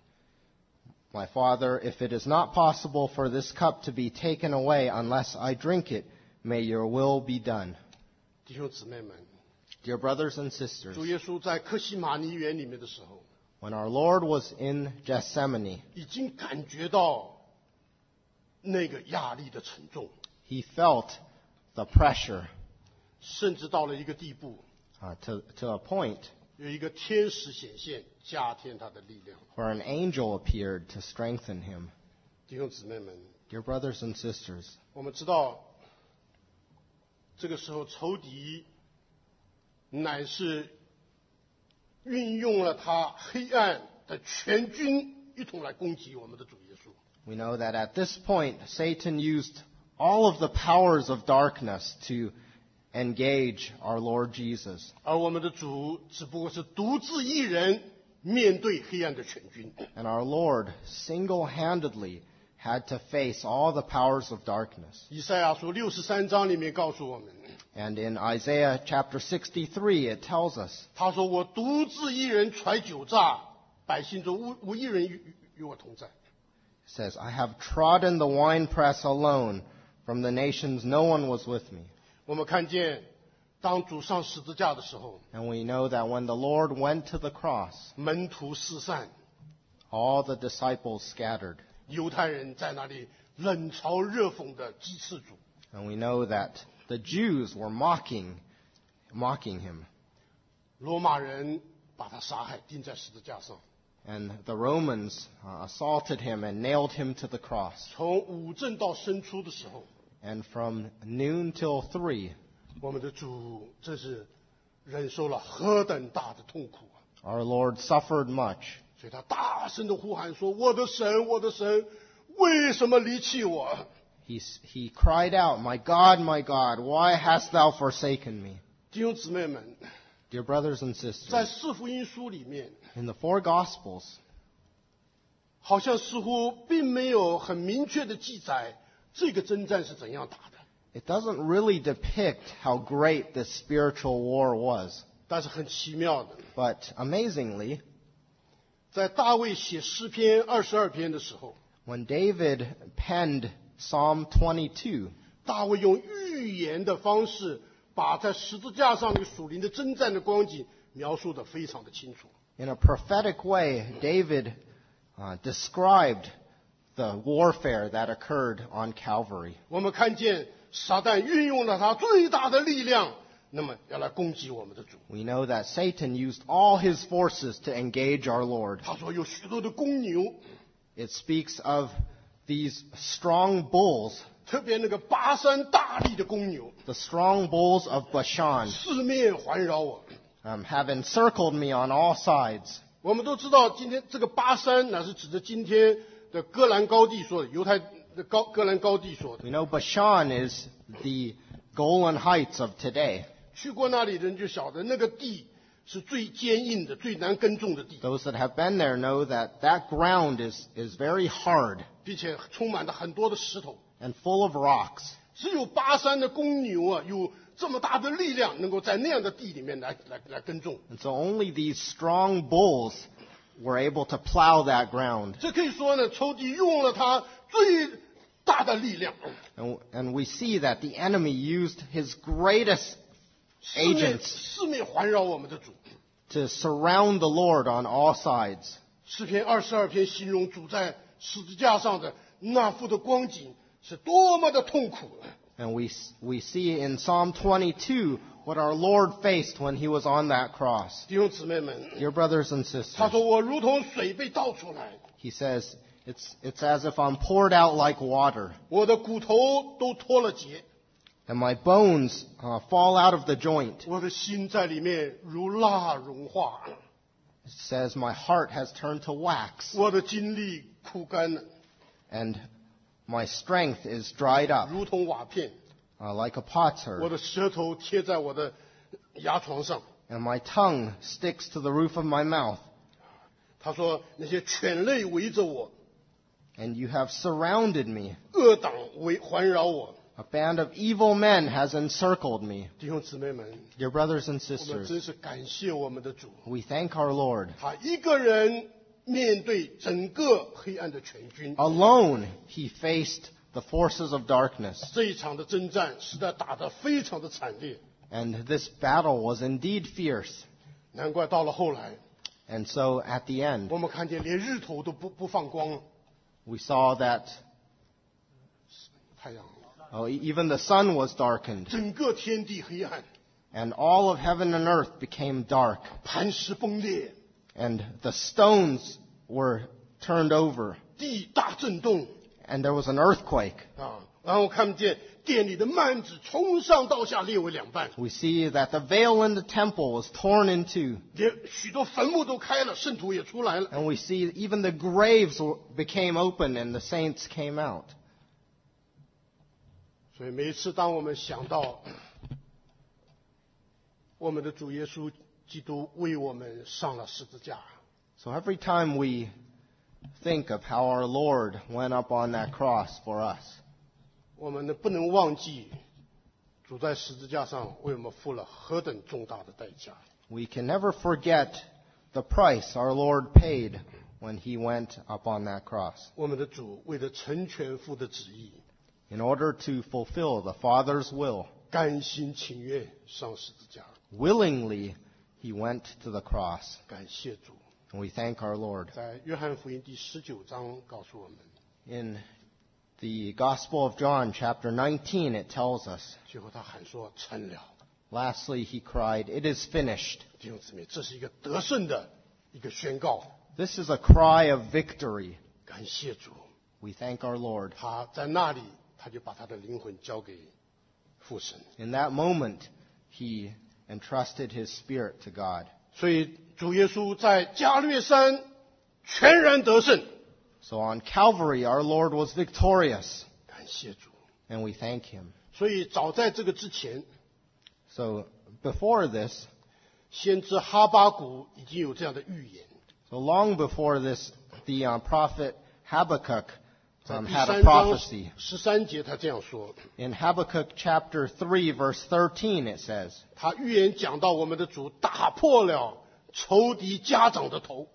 My Father, if it is not possible for this cup to be taken away unless I drink it, may your will be done. 弟兄姊妹们， Dear brothers and sisters, 主耶稣在克西马尼园里面的时候， when our Lord was in Gethsemane, 已经感觉到那个压力的沉重， he felt the pressure 甚至到了一个地步， to a point 有一个天使显现，加添他的力量。 where an angel appeared to strengthen him. 弟兄姊妹们， Dear brothers and sisters, 我们知道，这个时候仇敌乃是运用了他黑暗的全军，一同来攻击我们的主耶稣。 we know that at this point, Satan used all of the powers of darkness to engage our Lord Jesus. 而我们的主只不过是独自一人面对黑暗的全军。 And our Lord single-handedly had to face all the powers of darkness. 以赛亚书63章里面告诉我们， And in Isaiah chapter 63, it tells us, 他说：“我独自一人揣酒榨，百姓中无一人与我同在。” it says, I have trodden the winepress alone. From the nations no one was with me. 我们看见，当主上十字架的时候， And we know that when the Lord went to the cross, 门徒四散， all the disciples scattered. 犹太人在那里冷嘲热讽的讥刺主。 And we know that the Jews were mocking him. 罗马人把他杀害，钉在十字架上。 And the Romans assaulted him and nailed him to the cross. 从午正到申初的时候， And from noon till 3, 我们的主真是忍受了何等大的痛苦啊！ our Lord suffered much. 所以他大声的呼喊说：“我的神，我的神，为什么离弃我 He cried out, my God, why hast thou forsaken me? ？” 弟兄姊妹们， Dear brothers and 在 sisters, 四福音书里面， in the 4 Gospels, 好像似乎并没有很明确的记载这个征战是怎样打的。 it doesn't really depict how great this spiritual war was. 但是很奇妙的， But amazingly, 在大卫写诗篇22篇的时候， When David penned Psalm 22, 大卫用预言的方式，把在十字架上那个属灵的征战的光景描述得非常的清楚。 in a prophetic way, David described the warfare that occurred on Calvary. 我们看见撒旦运用了他最大的力量，那么要来攻击我们的主。 We know that Satan used all his forces to engage our Lord. 他说有许多的公牛， It speaks of these strong bulls, 特别那个巴山大力的公牛， the strong bulls of Bashan, 四面环绕我。 have encircled me on all sides. 我们都知道，今天这个巴山乃是指着今天的戈兰高地说的，犹太的戈兰高地说的。 We know Bashan is the Golan Heights of today. 去过那里的人就晓得，那个地是最坚硬的、最难耕种的地， Those that have been there know that that ground is very hard 并且充满了很多的石头。 and full of rocks. 只有巴山的公牛啊，有这么大的力量，能够在那样的地里面来耕种。 And so only these strong bulls were able to plow that ground. 这可以说呢，仇敌用了他最大的力量， And we see that the enemy used his greatest agents 四面环绕我们的主。 to surround the Lord on all sides. 诗篇22篇形容主在十字架上的那副的光景是多么的痛苦。 And we see in Psalm 22 what our Lord faced when he was on that cross. 弟兄姊妹们， Dear brothers and 他 sisters, 说我如同水被倒出来， he says, it's as if I'm poured out like water, 我的骨头都脱了节， and my bones fall out of the joint. 我的心在里面如蜡融化， It says, my heart has turned to wax, 我的精力枯干了， and my strength is dried up 如同瓦片， like a 我 potsherd, 的舌头贴在我的牙床上。 and my tongue sticks to the roof of my mouth. 他说那些犬类围着我， And you have surrounded me. 恶党环绕我。 A band of evil men has encircled me. 弟兄姊妹们， Dear brothers and 我们真 sisters, 是感谢我们的主， we thank our Lord. 他一个人面对整个黑暗的全军。 Alone, he faced the forces of darkness. 这一场的征战实在打得非常的惨烈， And this battle was indeed fierce. 难怪到了后来， And so at the end, 我们看见连日头都不放光了， we saw that 太阳， even the sun was darkened, 整个天地黑暗， and all of heaven and earth became dark, 磐石崩裂， and the stones were turned over, 地大震动 and there was an earthquake. 啊！然后看见殿里的幔子从上到下裂为两半， We see that the veil in the temple was torn in two, 连许多坟墓都开了，圣徒也出来了。 and we see even the graves became open and the saints came out. 所以每一次当我们想到我们的主耶稣基督为我们上了十字架， So every time we think of how our Lord went up on that cross for us, 我们呢不能忘记主在十字架上为我们付了何等重大的代价。 we can never forget the price our Lord paid when he went up on that cross. 我们的主为了成全父的旨意， In order to fulfill the Father's will, 甘心情愿上十字架。 willingly he went to the cross. 感谢主， And we thank our Lord. 在约翰福音第19章告诉我们， In the Gospel of John, chapter 19, it tells us, 最后他喊说成了。 lastly he cried, "It is finished." 弟兄姊妹，这是一个得胜的一个宣告。 This is a cry of victory. 感谢主， We thank our Lord. 他在那里，他就把他的灵魂交给父神。 In that moment, he entrusted his spirit to God. 所以主耶稣在加略山全然得胜。 So on Calvary, our Lord was victorious, 感谢主。 and we thank him. 所以早在这个之前， So before this, 先知哈巴谷已经有这样的预言。 so long before this, the prophet Habakkuk 在第 had a 3章 prophecy. 13节，他这样说： In Habakkuk chapter 3, verse 13, it says, 他预言讲到我们的主打破了仇敌家长的头，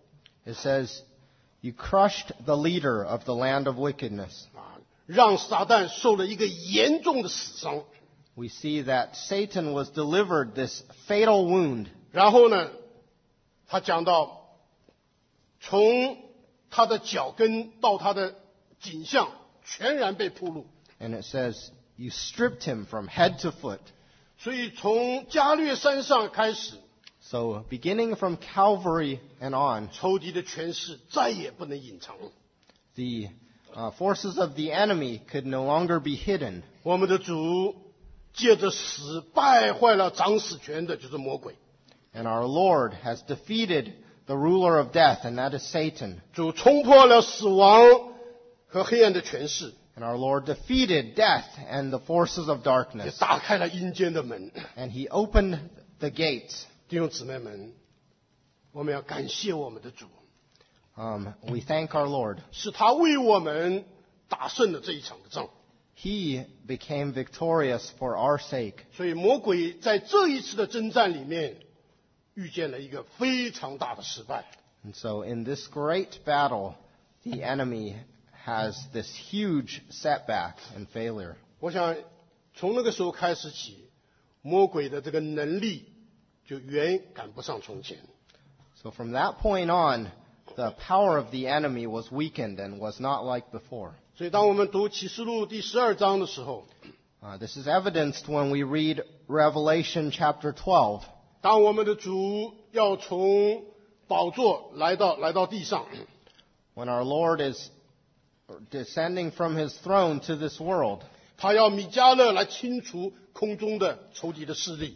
It says, "You crushed the leader of the land of wickedness." 让撒旦受了一个严重的死伤。 We see that Satan was delivered this fatal wound. 然后呢，他讲到，从他的脚跟到他的颈项，全然被暴露。 And it says, "You stripped him from head to foot." 所以从加略山上开始， So beginning from Calvary and on, 仇敌的权势再也不能隐藏。 the forces of the enemy could no longer be hidden. 我们的主借着死败坏了掌死权的，就是魔鬼。 And our Lord has defeated the ruler of death, and that is Satan. 主冲破了死亡和黑暗的权势， And our Lord defeated death and the forces of 也 darkness. 打开了阴间的门。 And he opened the gates. 弟兄姊妹们，我们要感谢我们的主， We thank our Lord. 是他为我们打胜了这一场的仗。 He became victorious for our sake. 所以魔鬼在这一次的征战里面，遇见了一个非常大的失败。 And so in this great battle, the enemy has this huge setback and failure. 我想从那个时候开始起，魔鬼的这个能力就远赶不上从前。 So from that point on, the power of the enemy was weakened and was not like before. 所以当我们读启示录第12章的时候， This is evidenced when we read Revelation chapter 12. 当我们的主要从宝座来到地上， When our Lord is descending from his throne to this world, 他要米迦勒来清除空中的仇敌的势力。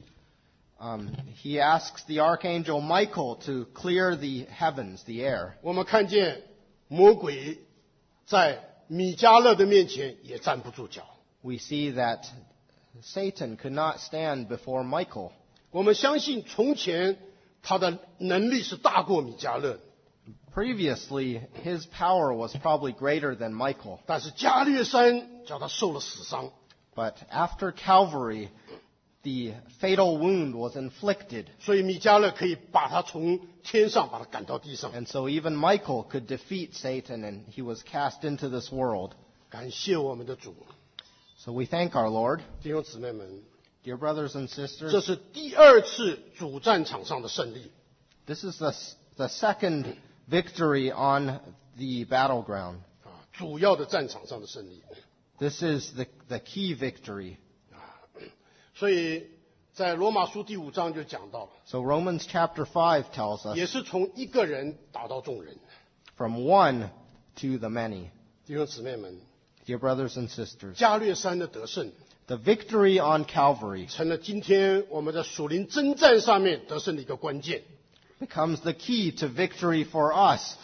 he asks the archangel Michael to clear the heavens, the air. 我们看见魔鬼在米迦勒的面前也站不住脚。 We see that Satan could not stand before Michael. 我们相信从前他的能力是大过米迦勒， Previously, his power was probably greater than Michael. 但是加略山叫他受了死伤。 But after Calvary, the fatal wound was inflicted. 所以米迦勒可以把他从天上把他赶到地上。 And so even Michael could defeat Satan, and he was cast into this world. 感谢我们的主， So we thank our Lord. 弟兄姊妹们， Dear brothers and 这 sisters, 是第二次主战场上的胜利。 this is the second victory on the battleground. 主要的战场上的胜利。 This is the key victory. 所以在罗马书第5章就讲到了， So Romans chapter 5 tells 也 us, 是从一个人打到众人。 from one to the many. 弟兄姊妹们， Dear brothers and sisters, 加略山的得胜， the victory on Calvary 成了今天我们在属灵征战上面得胜的一个关键。 becomes the key to victory for us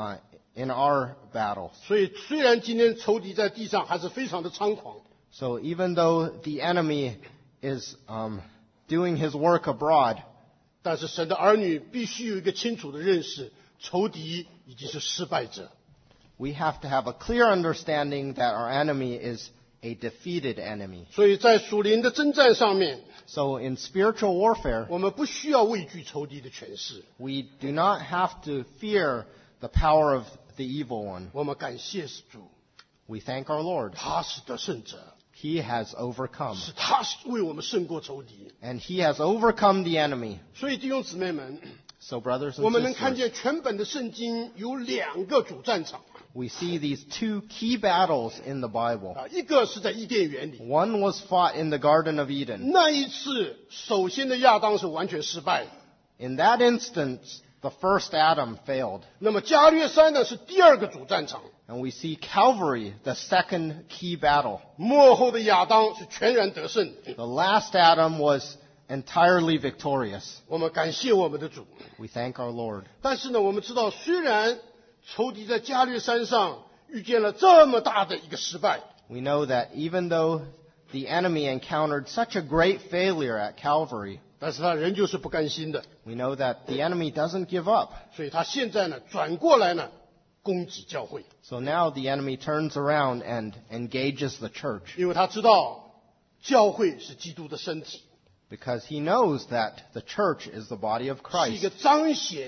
in our battles. 所以虽然今天仇敌在地上还是非常的猖狂， So even though the enemy is doing his work abroad, 但是神的儿女必须有一个清楚的认识，仇敌已经是失败者。 we have to have a clear understanding that our enemy is a defeated enemy. 所以在属灵的征战上面， So in spiritual warfare, 我们不需要畏惧仇敌的权势， we do not have to fear the power of the evil one. 我们感谢主， We thank our Lord. 他是得胜者， He has overcome. 是他为我们胜过仇敌。 And he has overcome the enemy. 所以弟兄姊妹们， So brothers 我 and 们能看 sisters, 见全本的圣经有2个主战场 we see these two key battles in the Bible. 啊，一个是在伊甸园里， One was fought in the Garden of Eden. 那一次首先的亚当是完全失败的。 In that instance, the first Adam failed. 那么加略山呢是第2个主战场， And we see Calvary, the second key battle. 幕后的亚当是全然得胜。 The last Adam was entirely victorious. 我们感谢我们的主。 We thank our Lord. 但是呢，我们知道，虽然仇敌在加略山上遇见了这么大的一个失败， We know that even though the enemy encountered such a great failure at Calvary, 但是他仍旧是不甘心的， we know that the enemy doesn't give up. 所以他现在呢转过来呢攻击教会， So now the enemy turns around and engages the church 因为他知道教会是基督的身体， because he knows that the church is the body of 是一个 Christ. 彰显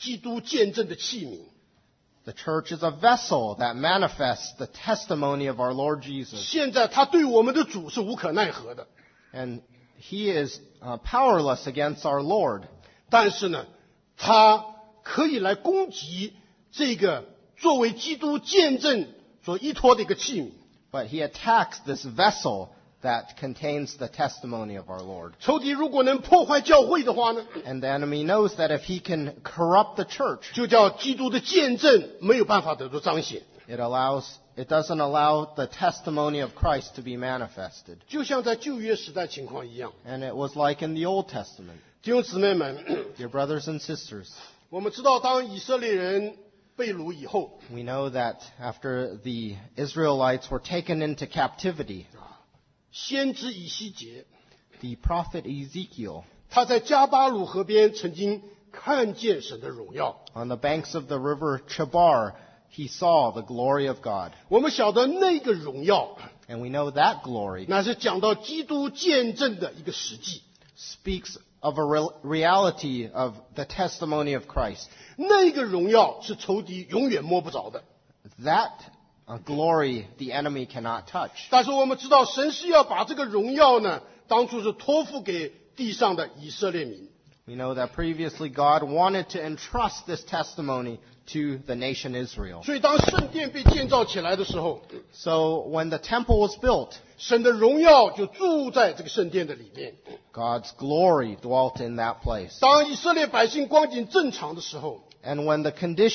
基督见证的器皿。 The church is a vessel that manifests the testimony of our Lord Jesus. 现在他对我们的主是无可奈何的， And he is powerless against our Lord. 但是呢，他可以来攻击这个作为基督见证所依托的一个器皿。 But he attacks this vessel that contains the testimony of our Lord. 仇敌如果能破坏教会的话呢， And the enemy knows that if he can corrupt the church, 就叫基督的见证没有办法得到彰显。 it doesn't allow the testimony of Christ to be manifested. 就像在旧约时代情况一样， And it was like in the Old Testament. 弟兄姊妹们， Dear brothers and sisters, 我们知道，当以色列人被掳以后， we know that after the Israelites were taken into captivity, 先知以西结 the prophet Ezekiel, 他在加巴鲁河边曾经看见神的荣耀。 on the banks of the river Chebar, he saw the glory of God. 我们晓得那个荣耀， And we know that glory 那是讲到基督见证的一个实际。 speaks of a reality of the testimony of Christ. 那个荣耀是仇敌永远摸不着的。 That glory the enemy cannot touch. 但是我们知道，神是要把这个荣耀呢，当初是托付给地上的以色列民。 We know that previously God wanted to entrust this testimony to the nation Israel. 所以当圣殿被建造起来的时候， So when the temple was built, 神的荣耀就住在这个圣殿的里面。 God's glory dwelt in that place. 当以色列百姓光景正常的时候， And when the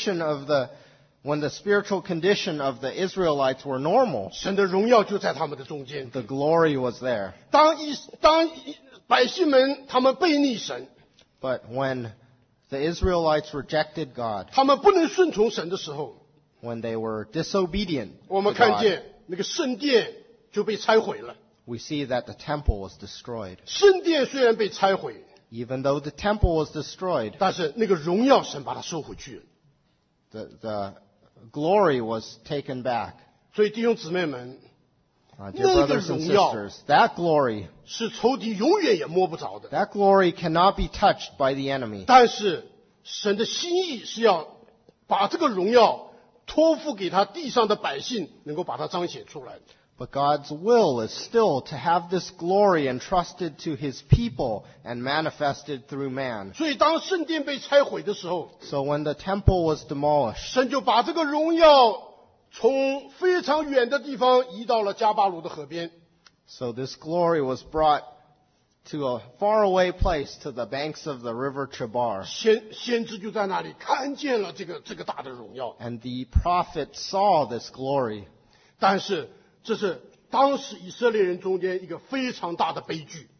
spiritual condition of the Israelites were normal, 神的荣耀就在他们的中间。 the glory was there. 当百姓们他们背逆神， But when the Israelites rejected God, 他们不能顺从神的时候， when they were disobedient 我 to 们看 God, 见那个圣殿就被拆毁了。 we see that the temple was destroyed. 圣殿虽然被拆毁， Even though the temple was destroyed, 但是那个荣耀神把它收回去了。 the glory was taken back. 所以弟兄姊妹们， Dear 那个 brothers and 荣耀 sisters, that glory 是仇敌永远也摸不着的。 That glory cannot be touched by the enemy. 但是神的心意是要把这个荣耀托付给他地上的百姓，能够把它彰显出来的。 But God's will is still to have this glory entrusted to his people and manifested through man. 所以当圣殿被拆毁的时候， So when the temple was demolished, 神就把这个荣耀从非常远的地方移到了加巴鲁的河边。 so this glory was brought to a faraway place, to the banks of the river Chebar. 先知就在那里看见了这个大的荣耀， And the prophet saw this glory. 但是这是当时以色列人中间一个非常大的悲剧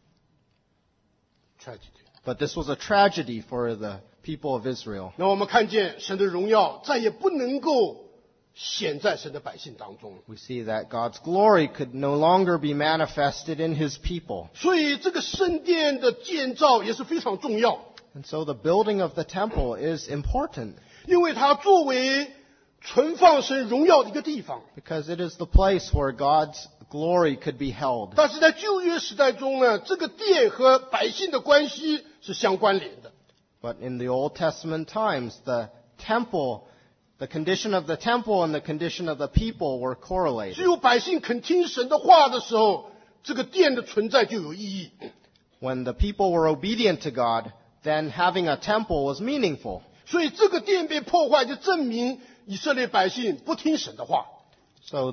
tragedy。 But this was a tragedy for the people of Israel. 那我们看见神的荣耀再也不能够显在神的百姓当中， We see that God's glory could no longer be manifested in his people. 所以这个圣殿的建造也是非常重要， And so the building of the temple is important 因为它作为存放神荣耀的一个地方。 because it is the place where God's glory could be held. 但是在旧约时代中呢，这个殿和百姓的关系是相关联的。 But in the Old Testament times, the condition of the temple and the condition of the people were 只 correlated. 有百姓肯听神的话的时候，这个殿的存在就有意义。 When the people were obedient to God, then having a temple was meaningful. 所以这个殿被破坏，就证明以色列百姓不听神的话。 So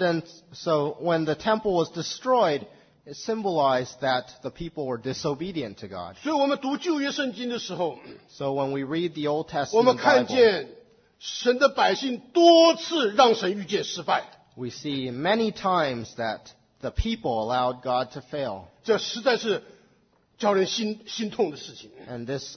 when the temple was destroyed, it symbolized that the people were disobedient to God. 所以我们读旧约圣经的时候， So when we read the Old 我们 Testament 看 Bible, 见神的百姓多次让神遇见失败， we see many times that the people allowed God to fail. 这实在是叫人心痛的事情。 And this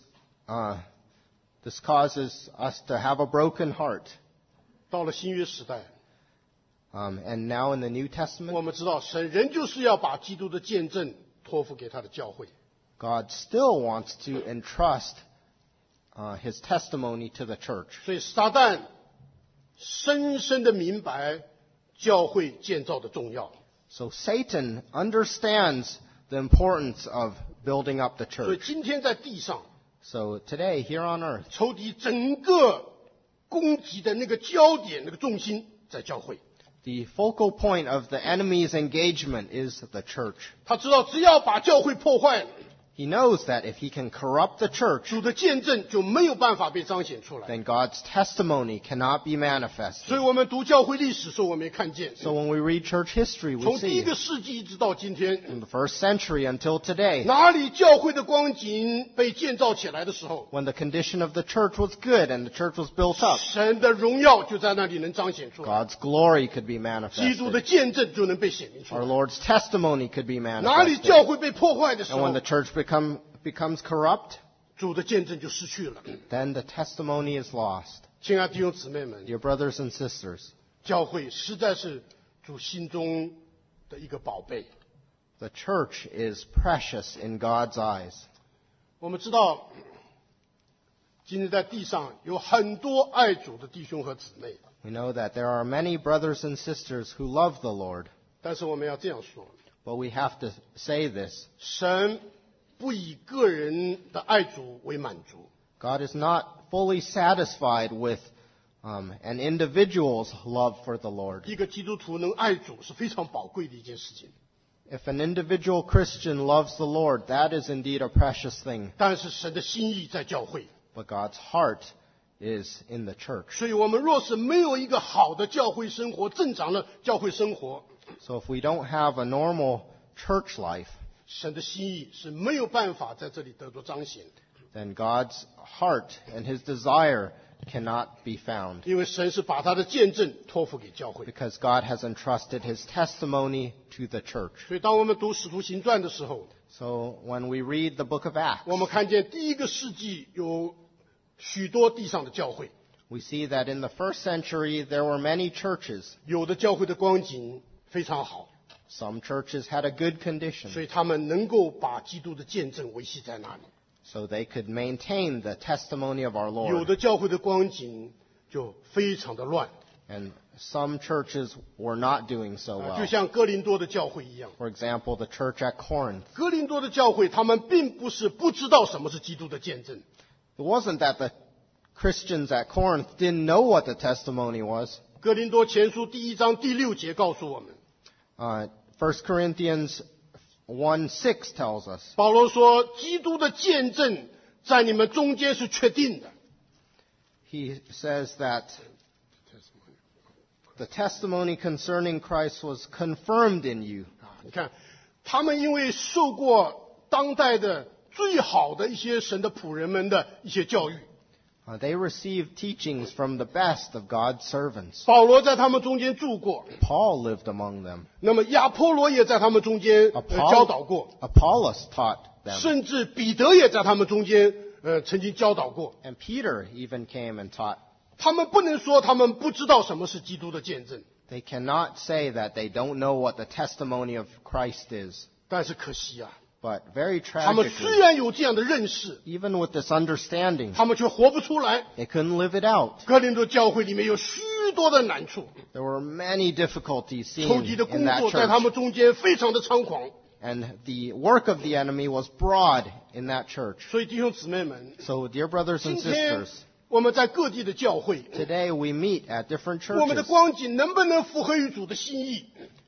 causes us to have a broken heart. 到了新约时代， And now in the New 我 Testament, 们知道神仍旧是要把基督的见证托付给他的教会。 God still wants to entrust his testimony to the church. 所以撒旦深深的明白教会建造的重要， So Satan understands the importance of building up the 所以 church. 今天在地上， So today, here on earth, 仇敌整个攻击的那个焦点、那个重心在教会。 the focal point of the enemy's engagement is the church. 他知道，只要把教会破坏了， He knows that if he can corrupt the church, 主的见证就没有办法被彰显出来。 then God's testimony cannot be manifested. 所以我们读教会历史时候，我们也看见， So when we read church history, we 从第一 see 个世纪一直到今天， from the first century until today, 哪里教会的光景被建造起来的时候， when the condition of the church was good and the church was built up, 神的荣耀就在那里能彰显出来， God's glory could be 基督的 manifested. 见证就能被显明出 Our 来。 Lord's testimony could be 哪里 manifested. 教会被破坏的时 And 候 when the，church becomes corrupt, 主的见证就失去了。 then the testimony is lost. 亲爱的弟兄姊妹们， Dear brothers and sisters, 教会实在是主心中的一个宝贝。 the church is precious in God's eyes. 我们知道，今天在地上有很多爱主的弟兄和姊妹， We know that there are many brothers and sisters who love the Lord, 但是我们要这样说： but we have to say this. 神不以个人的爱主为满足， God is not fully satisfied with an individual's love for the Lord. 一个基督徒能爱主是非常宝贵的一件事情。 If an individual Christian loves the Lord, that is indeed a precious thing. 但是神的心意在教会， But God's heart is in the church. 所以我们若是没有一个好的教会生活、正常的教会生活， So if we don't have a normal church life, 神的心意是没有办法在这里得到彰显的。 then God's heart and His desire cannot be found. 因为神是把他的见证托付给教会。 Because God has entrusted His testimony to the church. 所以当我们读使徒行传的时候， So when we read the book of Acts, 我们看见第一个世纪有许多地上的教会， we see that in the first century there were many churches. 有的教会的光景非常好， Some churches had a good 所 condition, 以他们能够把基督的见证维系在那里。 so they could maintain the testimony of our 有 Lord. 的教会的光景就非常的乱， And some churches were not doing so 就 well. 像哥林多的教会一样。 For example, the church at Corinth. 哥林多的教会，他们并不是不知道什么是基督的见证， It wasn't that the Christians at Corinth didn't know what the testimony was. 哥林多前书第1章第6节告诉我们， 1 Corinthians 1:6 tells us, 保罗说，基督的见证在你们中间是确定的。 he says that the testimony concerning Christ was confirmed in you. 你看，他们因为受过当代的最好的一些神的仆人们的一些教育， They received teachings from the best of God's servants. 保罗在他们中间住过， Paul lived among them. 那么亚波罗也在他们中间教导过， Apollos taught them. 甚至彼得也在他们中间曾经教导过。 And Peter even came and taught. 他们不能说他们不知道什么是基督的见证， They cannot say that they don't know what the testimony of Christ is. 但是可惜啊， But very 他们虽 tragically, 然有这样的认识， even with this understanding, 他们却活不出来。 they couldn't live it out. 哥林多教会里面有许多的难处， There were many difficulties 仇 seen 敌的 in 工 that 作在他 church. 们中间非常的猖狂。 And the work of the enemy was broad in that church. 所以弟兄姊妹们， So, dear brothers 今 and 天 sisters, 我们在各地的教会， today we meet at different 我们的 churches. 光景能不能符合于主的心意？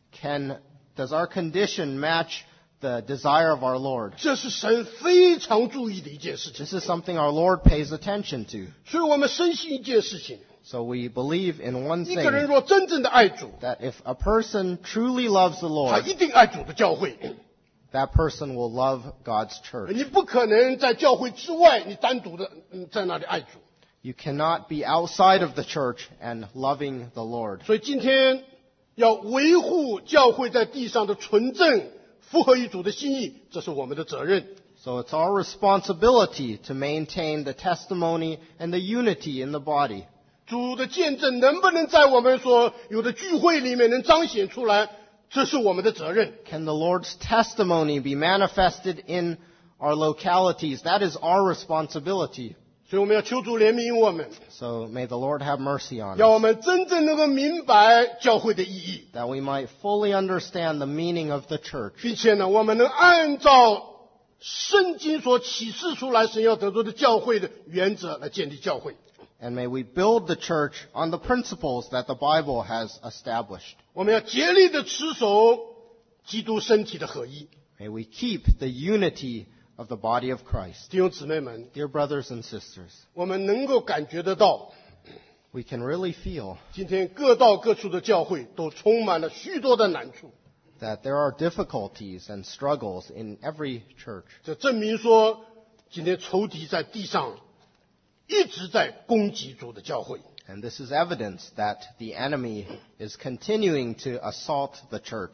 Does our condition match the desire of our Lord? 这是神非常注意的一件事情。 This is something our Lord pays attention to. 所以我们深信一件事情： So we believe in one 一个人 thing, 若真正的爱主， that if a person truly loves the 他 Lord, 一定爱主的教会。 that person will love God's church. 你不可能在教会之外，你单独的在那里爱主。 You cannot be outside of the church and loving the Lord. 所以今天要维护教会在地上的纯正，符合于主的心意，这是我们的责任。 So it's our responsibility to maintain the testimony and the unity in the body. 主的见证能不能在我们所有的聚会里面能彰显出来，这是我们的责任。 Can the Lord's testimony be manifested in our localities? That is our responsibility. 所以我们要求主怜悯我们， So may the Lord have mercy on 让我 us, 们真正能够明白教会的意义， that we might fully understand the meaning of the church, 并且呢，我们能按照圣经所启示出来神要得着的教会的原则来建立教会。 And may we build the church on the principles that the Bible has established. 我们要竭力的持守基督身体的合一。 May we keep the unity of the body of Christ. 弟兄姊妹们， Dear brothers and sisters, 我们能够感觉得到， we can really feel 今天各道各处的教会都充满了许多的难处。 that there are difficulties and struggles in every church. 这证明说，今天仇敌在地上一直在攻击主的教会。 And this is evidence that the enemy is continuing to assault the church.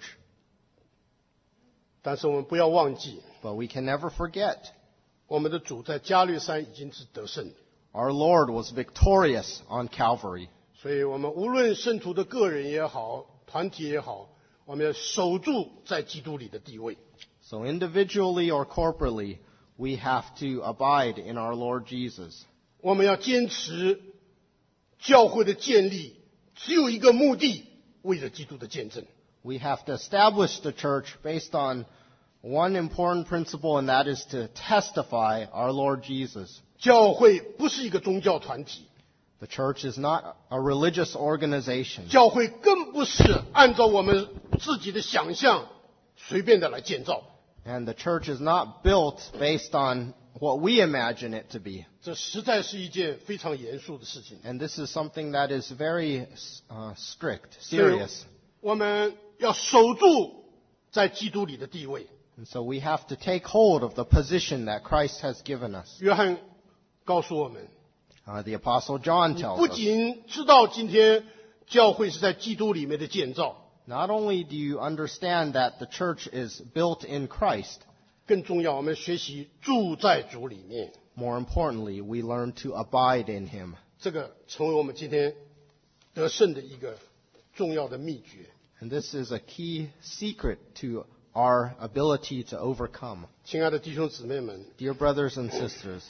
但是我们不要忘记， But we can never forget 我们的主在加略山已经是得胜的。 our Lord was victorious on Calvary. 所以我们无论圣徒的个人也好，团体也好，我们要守住在基督里的地位。 So individually or corporately, we have to abide in our Lord Jesus. 我们要坚持教会的建立，只有一个目的，为了基督的见证。 We have to establish the church based on one important principle, and that is to testify our Lord Jesus. 教会不是一个宗教团体， The church is not a religious organization. 教会更不是按照我们自己的想象随便的来建造。 And the church is not built based on what we imagine it to be. 这实在是一件非常严肃的事情。 And this is something that is very strict, 所以 serious. 我们要守住在基督里的地位。 And so we have to take hold of the position that Christ has given us. 约翰告诉我们， The Apostle John 你 tells 不 us, 仅知道今天教会是在基督里面的建造， not only do you understand that the church is built in Christ, 更重要，我们学习住在主里面。 more importantly, we learn to abide in Him. 这个成为我们今天得胜的一个重要的秘诀。 And this is a key secret to our ability to overcome. 亲爱的弟兄姊妹们， Dear brothers and sisters,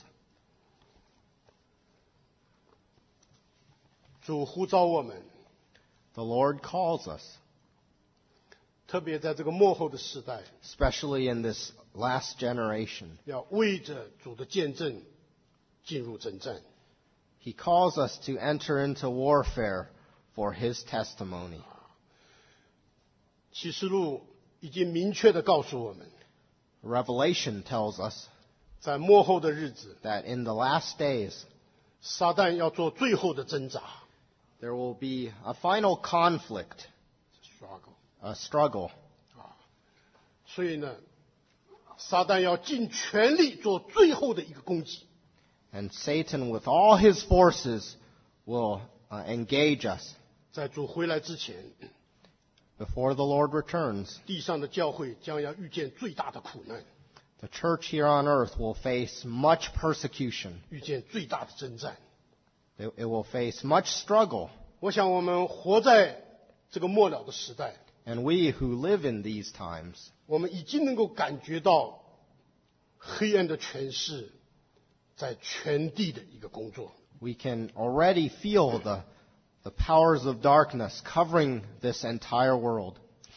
主呼召我们， the Lord calls us, 特别在这个末后的时代， especially in this last generation. 要为着主的见证进入征战。 He calls us to enter into warfare for His testimony. 启示录已经明确的告诉我们， Revelation tells us 在末后的日子， that in the last days, 撒旦要做最后的挣扎。 there will be a final conflict, a struggle. 所以呢，撒旦要尽全力做最后的一个攻击。 And Satan, with all his forces, will engage us. 在主回来之前， Before the Lord returns, 地上的教会将要遇见最大的苦难， the church here on earth will face much persecution. 遇见最大的征战。 It will face much struggle. 我想我们活在这个末了的时代， And we who live in these times, 我们已经能够感觉到黑暗的权势在全地的一个工作。 we can already feel the powers of darkness covering this entire world.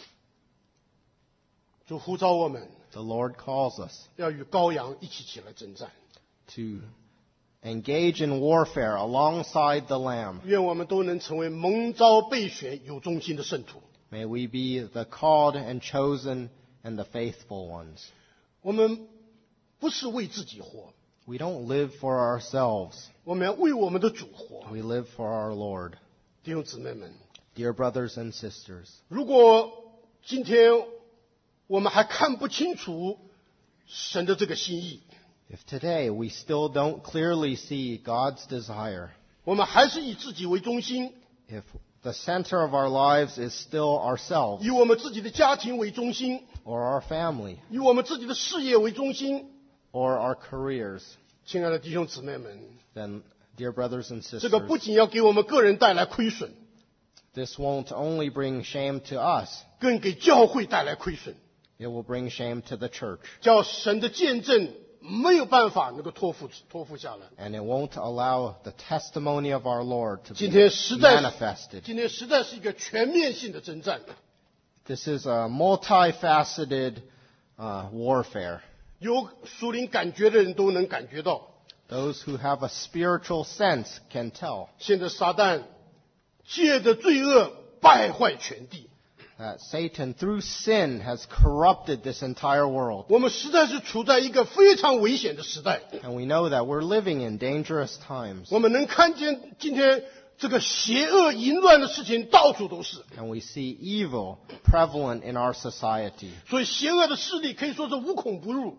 主呼召我们 The Lord calls us 要与羔羊一起来征战。 to engage in warfare alongside the Lamb. 愿我们都能成为蒙召备选有忠心的圣徒。 May we be the called and chosen and the faithful ones. 我们不是为自己活， We don't live for ourselves. 我们要为我们的主活。 We live for our Lord. 弟兄姊妹们， Dear brothers and sisters, 如果今天我们还看不清楚神的这个心意， if today we still don't clearly see God's desire, 我们还是以自己为中心， if the center of our lives is still ourselves 以我们自己的家庭为中心， or our family 以我们自己的事业为中心， or our careers, 亲爱的弟兄姊妹们， then, dear brothers and 这个不 sisters, 仅要给我们个人带来亏损， this won't only bring shame to us, 更给教会带来亏损， it will bring shame to the church. 叫神的见证没有办法能够托付下来。 And it won't allow the testimony of our Lord to be 今天实在 manifested. 是一个全面性的征战， This is a multifaceted warfare. 有属灵感觉的人都能感觉到， Those who have a spiritual sense can tell 现在撒旦借着罪恶败坏全地。 that Satan, through sin, has corrupted this entire world. 我们实在是处在一个非常危险的时代。 And we know that we're living in dangerous times. 我们能看见今天这个邪恶淫乱的事情到处都是， And we see evil prevalent in our society. 所以邪恶的势力可以说是无孔不入。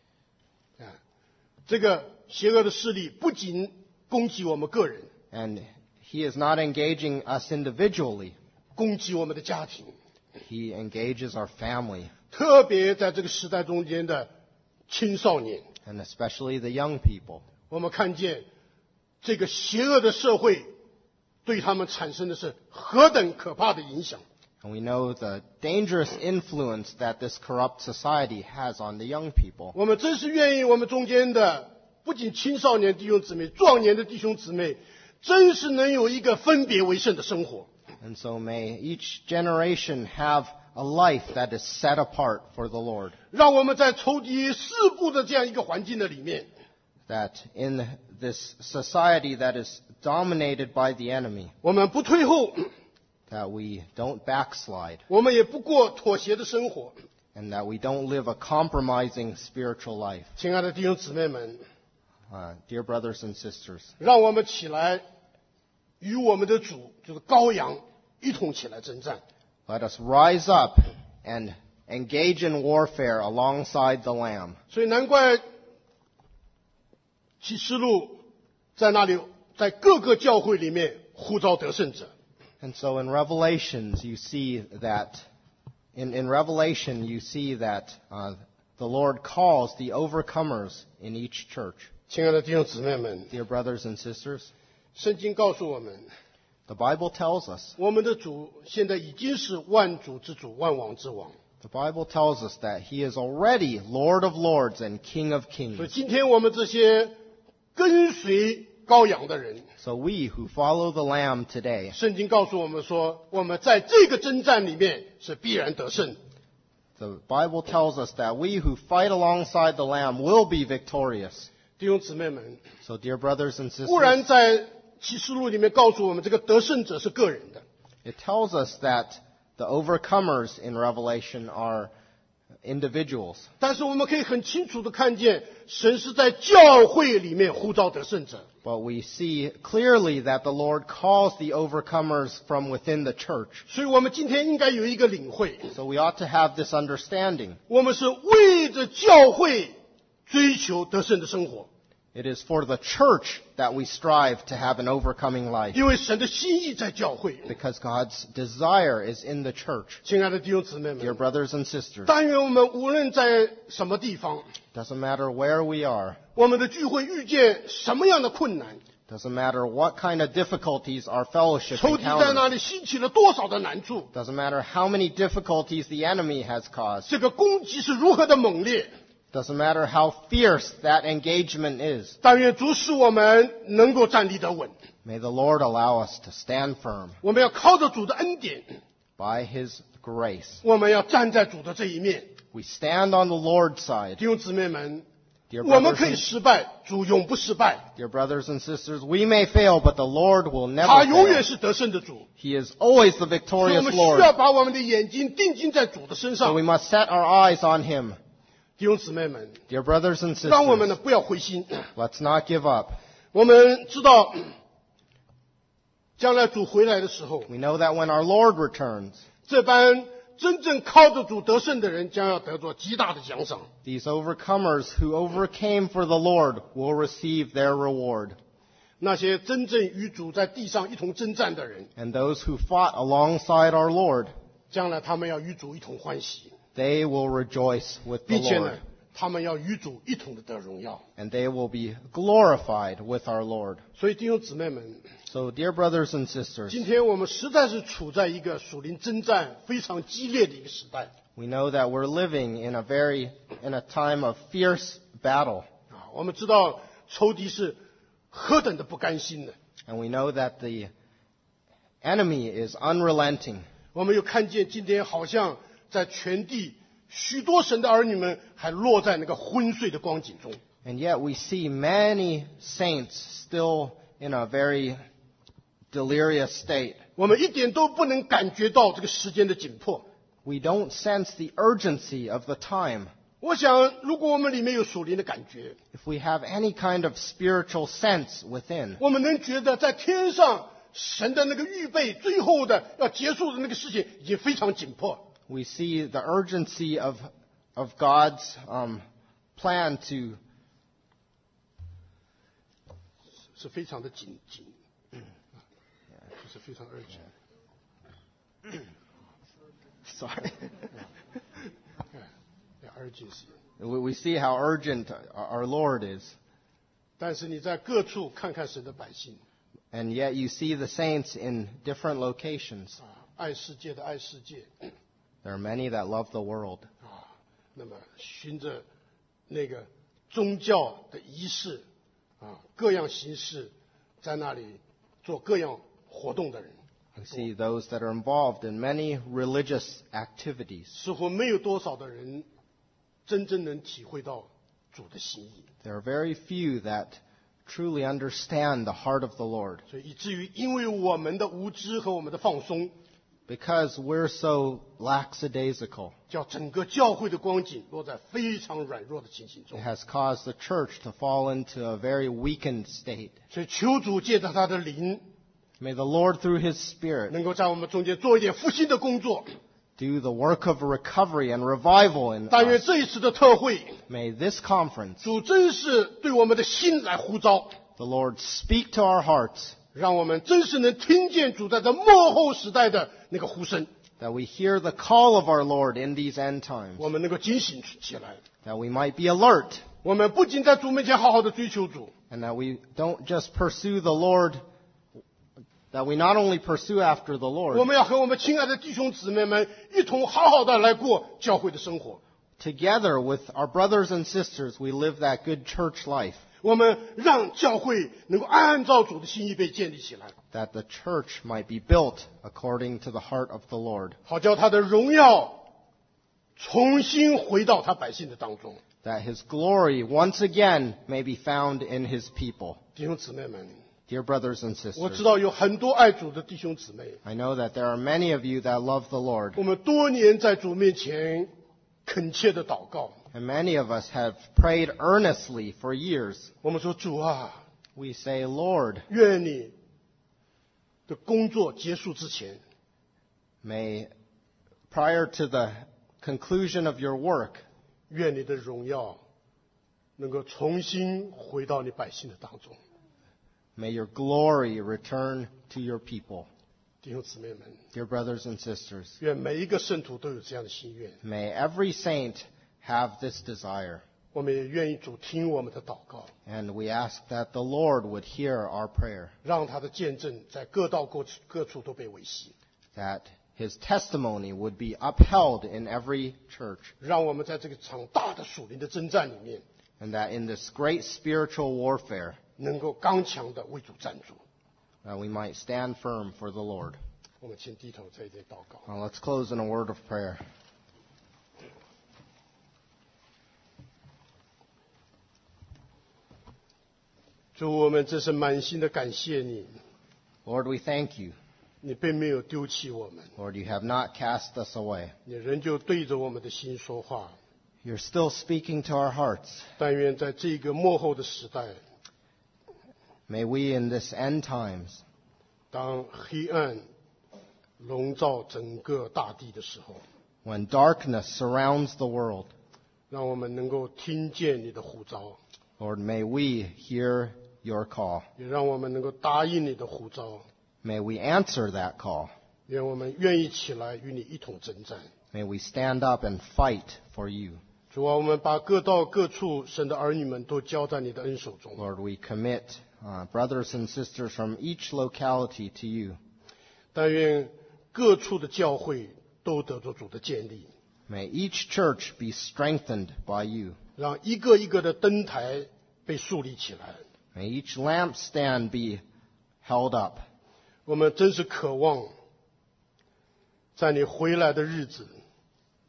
这个邪恶的势力不仅攻击我们个人， And he is not engaging us individually. 攻击我们的家庭， He engages our family, 特别在这个时代中间的青少年， and especially the young people. 我们看见这个邪恶的社会对他们产生的是何等可怕的影响。 And we know the dangerous influence that this corrupt society has on the young people. 我们真是愿意我们中间的不仅青少年弟兄姊妹，壮年的弟兄姊妹，真是能有一个分别为圣的生活。 And so may each generation have a life that is set apart for the Lord. 让我们在仇敌四顾的这样一个环境的里面， That in this society that is dominated by the enemy, 我们不退后， that we don't backslide, 我们也不过妥协的生活。 and that we don't live a compromising spiritual life. 亲爱的弟兄姊妹们， Dear brothers and sisters, 让我们起来，与我们的主，就是羔羊，一同起来征战。 let us rise up and engage in warfare alongside the Lamb. 所以难怪启示录在那里，在各个教会里面呼召得胜者。 And so in Revelations, you see that, in Revelation, you see that the Lord calls the overcomers in each church. 亲爱的弟兄姊妹们， Dear brothers and sisters, 圣经告诉我们， the Bible tells us, 我们的主现在已经是万主之主、万王之王。 the Bible tells us that He is already Lord of lords and King of 所以 kings. 今天我们这些跟随羔羊的人， So we who follow the Lamb today, 圣经告诉我们说，我们在这个征战里面是必然得胜。 the Bible tells us that we who fight alongside the Lamb will be victorious. 弟兄姊妹们， So dear brothers and 固然 sisters, 在启示录里面告诉我们，这个得胜者是个人的， it tells us that the overcomers in Revelation are individuals. 但是我们可以很清楚的看见，神是在教会里面呼召得胜者。 But we see clearly that the Lord calls the overcomers from within the church. 所以我们今天应该有一个领会， So we ought to have this understanding. 我们是为着教会追求得胜的生活， It is for the church that we strive to have an overcoming life, 因为神的心意在教会。 because God's desire is in the church. 亲爱的弟兄姊妹 Dear 们， brothers and sisters, 但愿我们无论在什么地方， doesn't matter where we are, 我们的聚会遇见什么样的困难， doesn't matter what kind of difficulties our fellowship 仇敌在 encounters, 那里兴起了多少的难处， doesn't matter how many difficulties the enemy has caused, 这个攻击是如何的猛烈， doesn't matter how fierce that engagement is. 但愿主使我们能够站立得稳。 May the Lord allow us to stand firm 我们要靠着主的恩典， by His grace. 我们要站在主的这一面。 We stand on the Lord's side. 弟兄姊妹们， Dear 我们 brothers 可以 and, 失败，主永不失败， dear brothers and sisters, we may fail, but the Lord will 他 never 永远 fail. 是得胜的主。 He is always the 所以 victorious 我们需 Lord. 要把我们的眼睛定睛在主的身 So 上。 we must set our eyes on Him. 弟兄姊妹们， Dear brothers and 让我们 sisters, 呢不要灰心。 let's not give up. 我们知道，将来主回来的时候， We know that when our Lord returns, 这班真正靠着主得胜的人将要得着极大的奖赏。 these overcomers who overcame for the Lord will receive their reward. 那些真正与主在地上一同征战的人， And those who fought alongside our Lord, 将来他们要与主一同欢喜， they will rejoice with the 并且 Lord. 呢，他们要与主一同的得荣耀。 And they will be glorified with our Lord. 所以弟兄姊妹们， So, dear brothers and sisters, 今天我们实在是处在一个属灵征战非常激烈的一个时代 we know that we're living in a time of fierce battle. 啊！我们知道仇敌是何等的不甘心的。 And we know that the enemy is unrelenting. 我们又看见今天好像在全地许多神的儿女们还落在那个昏睡的光景中。 And yet we see many saints still in a very delirious state. 我们一点都不能感觉到这个时间的紧迫。 We don't sense the urgency of the time. 我想，如果我们里面有属灵的感觉， If we have any kind of spiritual sense within, 我们能觉得在天上神的那个预备，最后的要结束的那个事情已经非常紧迫。 we see the urgency of God's plan to 是非常的紧，是非常urgent。 sorry. urgency。 We see how urgent our Lord is. 但是你在各处看看神的百姓， And yet you see the saints in different locations. 爱世界的爱世界， There are many that love the world. 那么循着那个宗教的仪式，各样形式，在那里做各样活动的人， We see those that are involved in many religious activities. 似乎没有多少的人真正能体会到主的心意。 There are very few that truly understand the heart of the Lord. 所以以至于因为我们的无知和我们的放松， Because we're so lackadaisical, 叫整个教会的光景落在非常软弱的情形 it 中。 has caused the church to fall into a very weakened state. 所以求主借着他的灵， May the Lord, through His Spirit, 能够在我们中间做一点复兴的工作。 do the work of recovery and revival in 但愿 us. 这一次的特会， May this conference, 主真是对我们的心来呼召， the Lord speak to our hearts, 让我们真是能听见主在这末后时代的那个呼声， that we hear the call of our Lord in these end times, 我们能够警醒起来。 that we might be alert, 我们不仅在主面前好好的追求主， and that we don't just pursue the Lord, that we not only pursue after the 我 Lord, 们要和我们亲爱的弟兄姊妹们一同好好的来过教会的生活。 together with our brothers and sisters, we live that good church life, 我们让教会能够按照主的心意被建立起来， that the church might be built according to the heart of the Lord, 好叫他的荣耀重新回到他百姓的当中。 that His glory once again may be found in His people. 弟兄姊妹们， Dear brothers and 我知 sisters, 道有很多爱主的弟兄姊妹， I know that there are many of you that love the Lord, 我们多年在主面前恳切的祷告， and many of us have prayed earnestly for years. 我们说主啊， We say, Lord, 愿你的工作结束之前， may, prior to the conclusion of your work, 愿你的荣耀能够重新回到你百姓的当中。 may your glory return to your people. 弟兄姊妹们， Dear brothers and sisters, 愿每一个圣徒都有这样的心愿， may every saint have this desire. 我们也愿意主听我们的祷告， And we ask that the Lord would hear our prayer, 让他的见证在各道各处都被维系， that His testimony would be upheld in every church, 让我们在这个场大的属灵的征战里面， and that in this great spiritual warfare, 能够刚强的为主站住。 that we might stand firm for the Lord. 我们请低头在这里祷告。 Now let's close in a word of prayer. 主，我们真是满心的感谢你， Lord, we thank you. 你并没有丢弃我们， Lord, you have not cast us away. 你仍旧对着我们的心说话。 You're still speaking to our hearts. 但愿在这个末后的时代， May we in this end times, 当黑暗笼罩整个大地的时候， when darkness surrounds the world, 让我们能够听见你的呼召， Lord, may we hear your call. 也让我们能够答应你的呼召。 May we answer that call. 愿我们愿意起来与你一同征战。 May we stand up and fight for you. 主啊，我们把各道各处神的儿女们都交在你的恩手中。 Lord, we commit brothers and sisters from each locality to you. 但愿各处的教会都得着主的建立， May each church be strengthened by you. 让一个一个的灯台被树立起来。 May each lampstand be held up. 我们真是渴望在你回来的日子，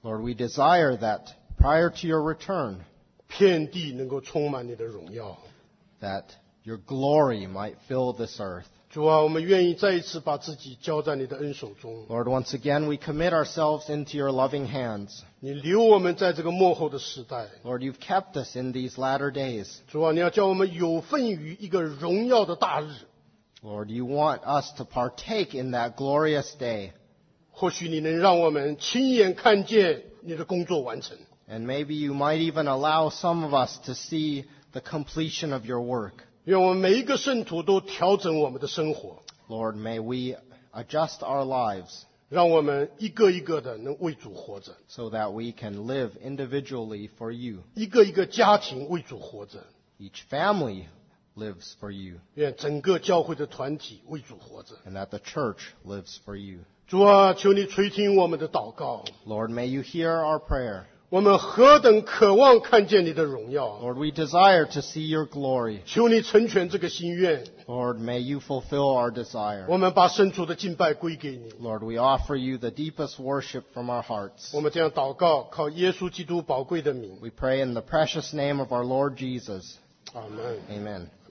Lord, we desire that prior to your return, 遍地能够充满你的荣耀。 that your glory might fill this earth. 主啊，我们愿意再一次把自己交在你的恩手中。 Lord, once again we commit ourselves into your loving hands. 你留我们在这个末后的时代。 Lord, you've kept us in these latter days. 主啊，你要叫我们有份于一个荣耀的大日。 Lord, you want us to partake in that glorious day. 或许你能让我们亲眼看见你的工作完成。 And maybe you might even allow some of us to see the completion of your work. 愿我们每一个圣徒都调整我们的生活， Lord, may we adjust our lives 让我们一个一个的能为主活着， so that we can live individually for you. 一个一个家庭为主活着， Each family lives for you, 愿整个教会的团体为主活着。 and that the church lives for you. 主啊，求你垂听我们的祷告， Lord, may you hear our prayer. 我们何等渴望看见你的荣耀！ Lord, we desire to see your glory. 求你成全这个心愿， Lord, may you fulfill our desire. 我们把圣主的敬拜归给你。 Lord, we offer you the deepest worship from our hearts. 我们这样祷告，靠耶稣基督宝贵的名， We pray in the precious name of our Lord Jesus. 阿门。 Amen.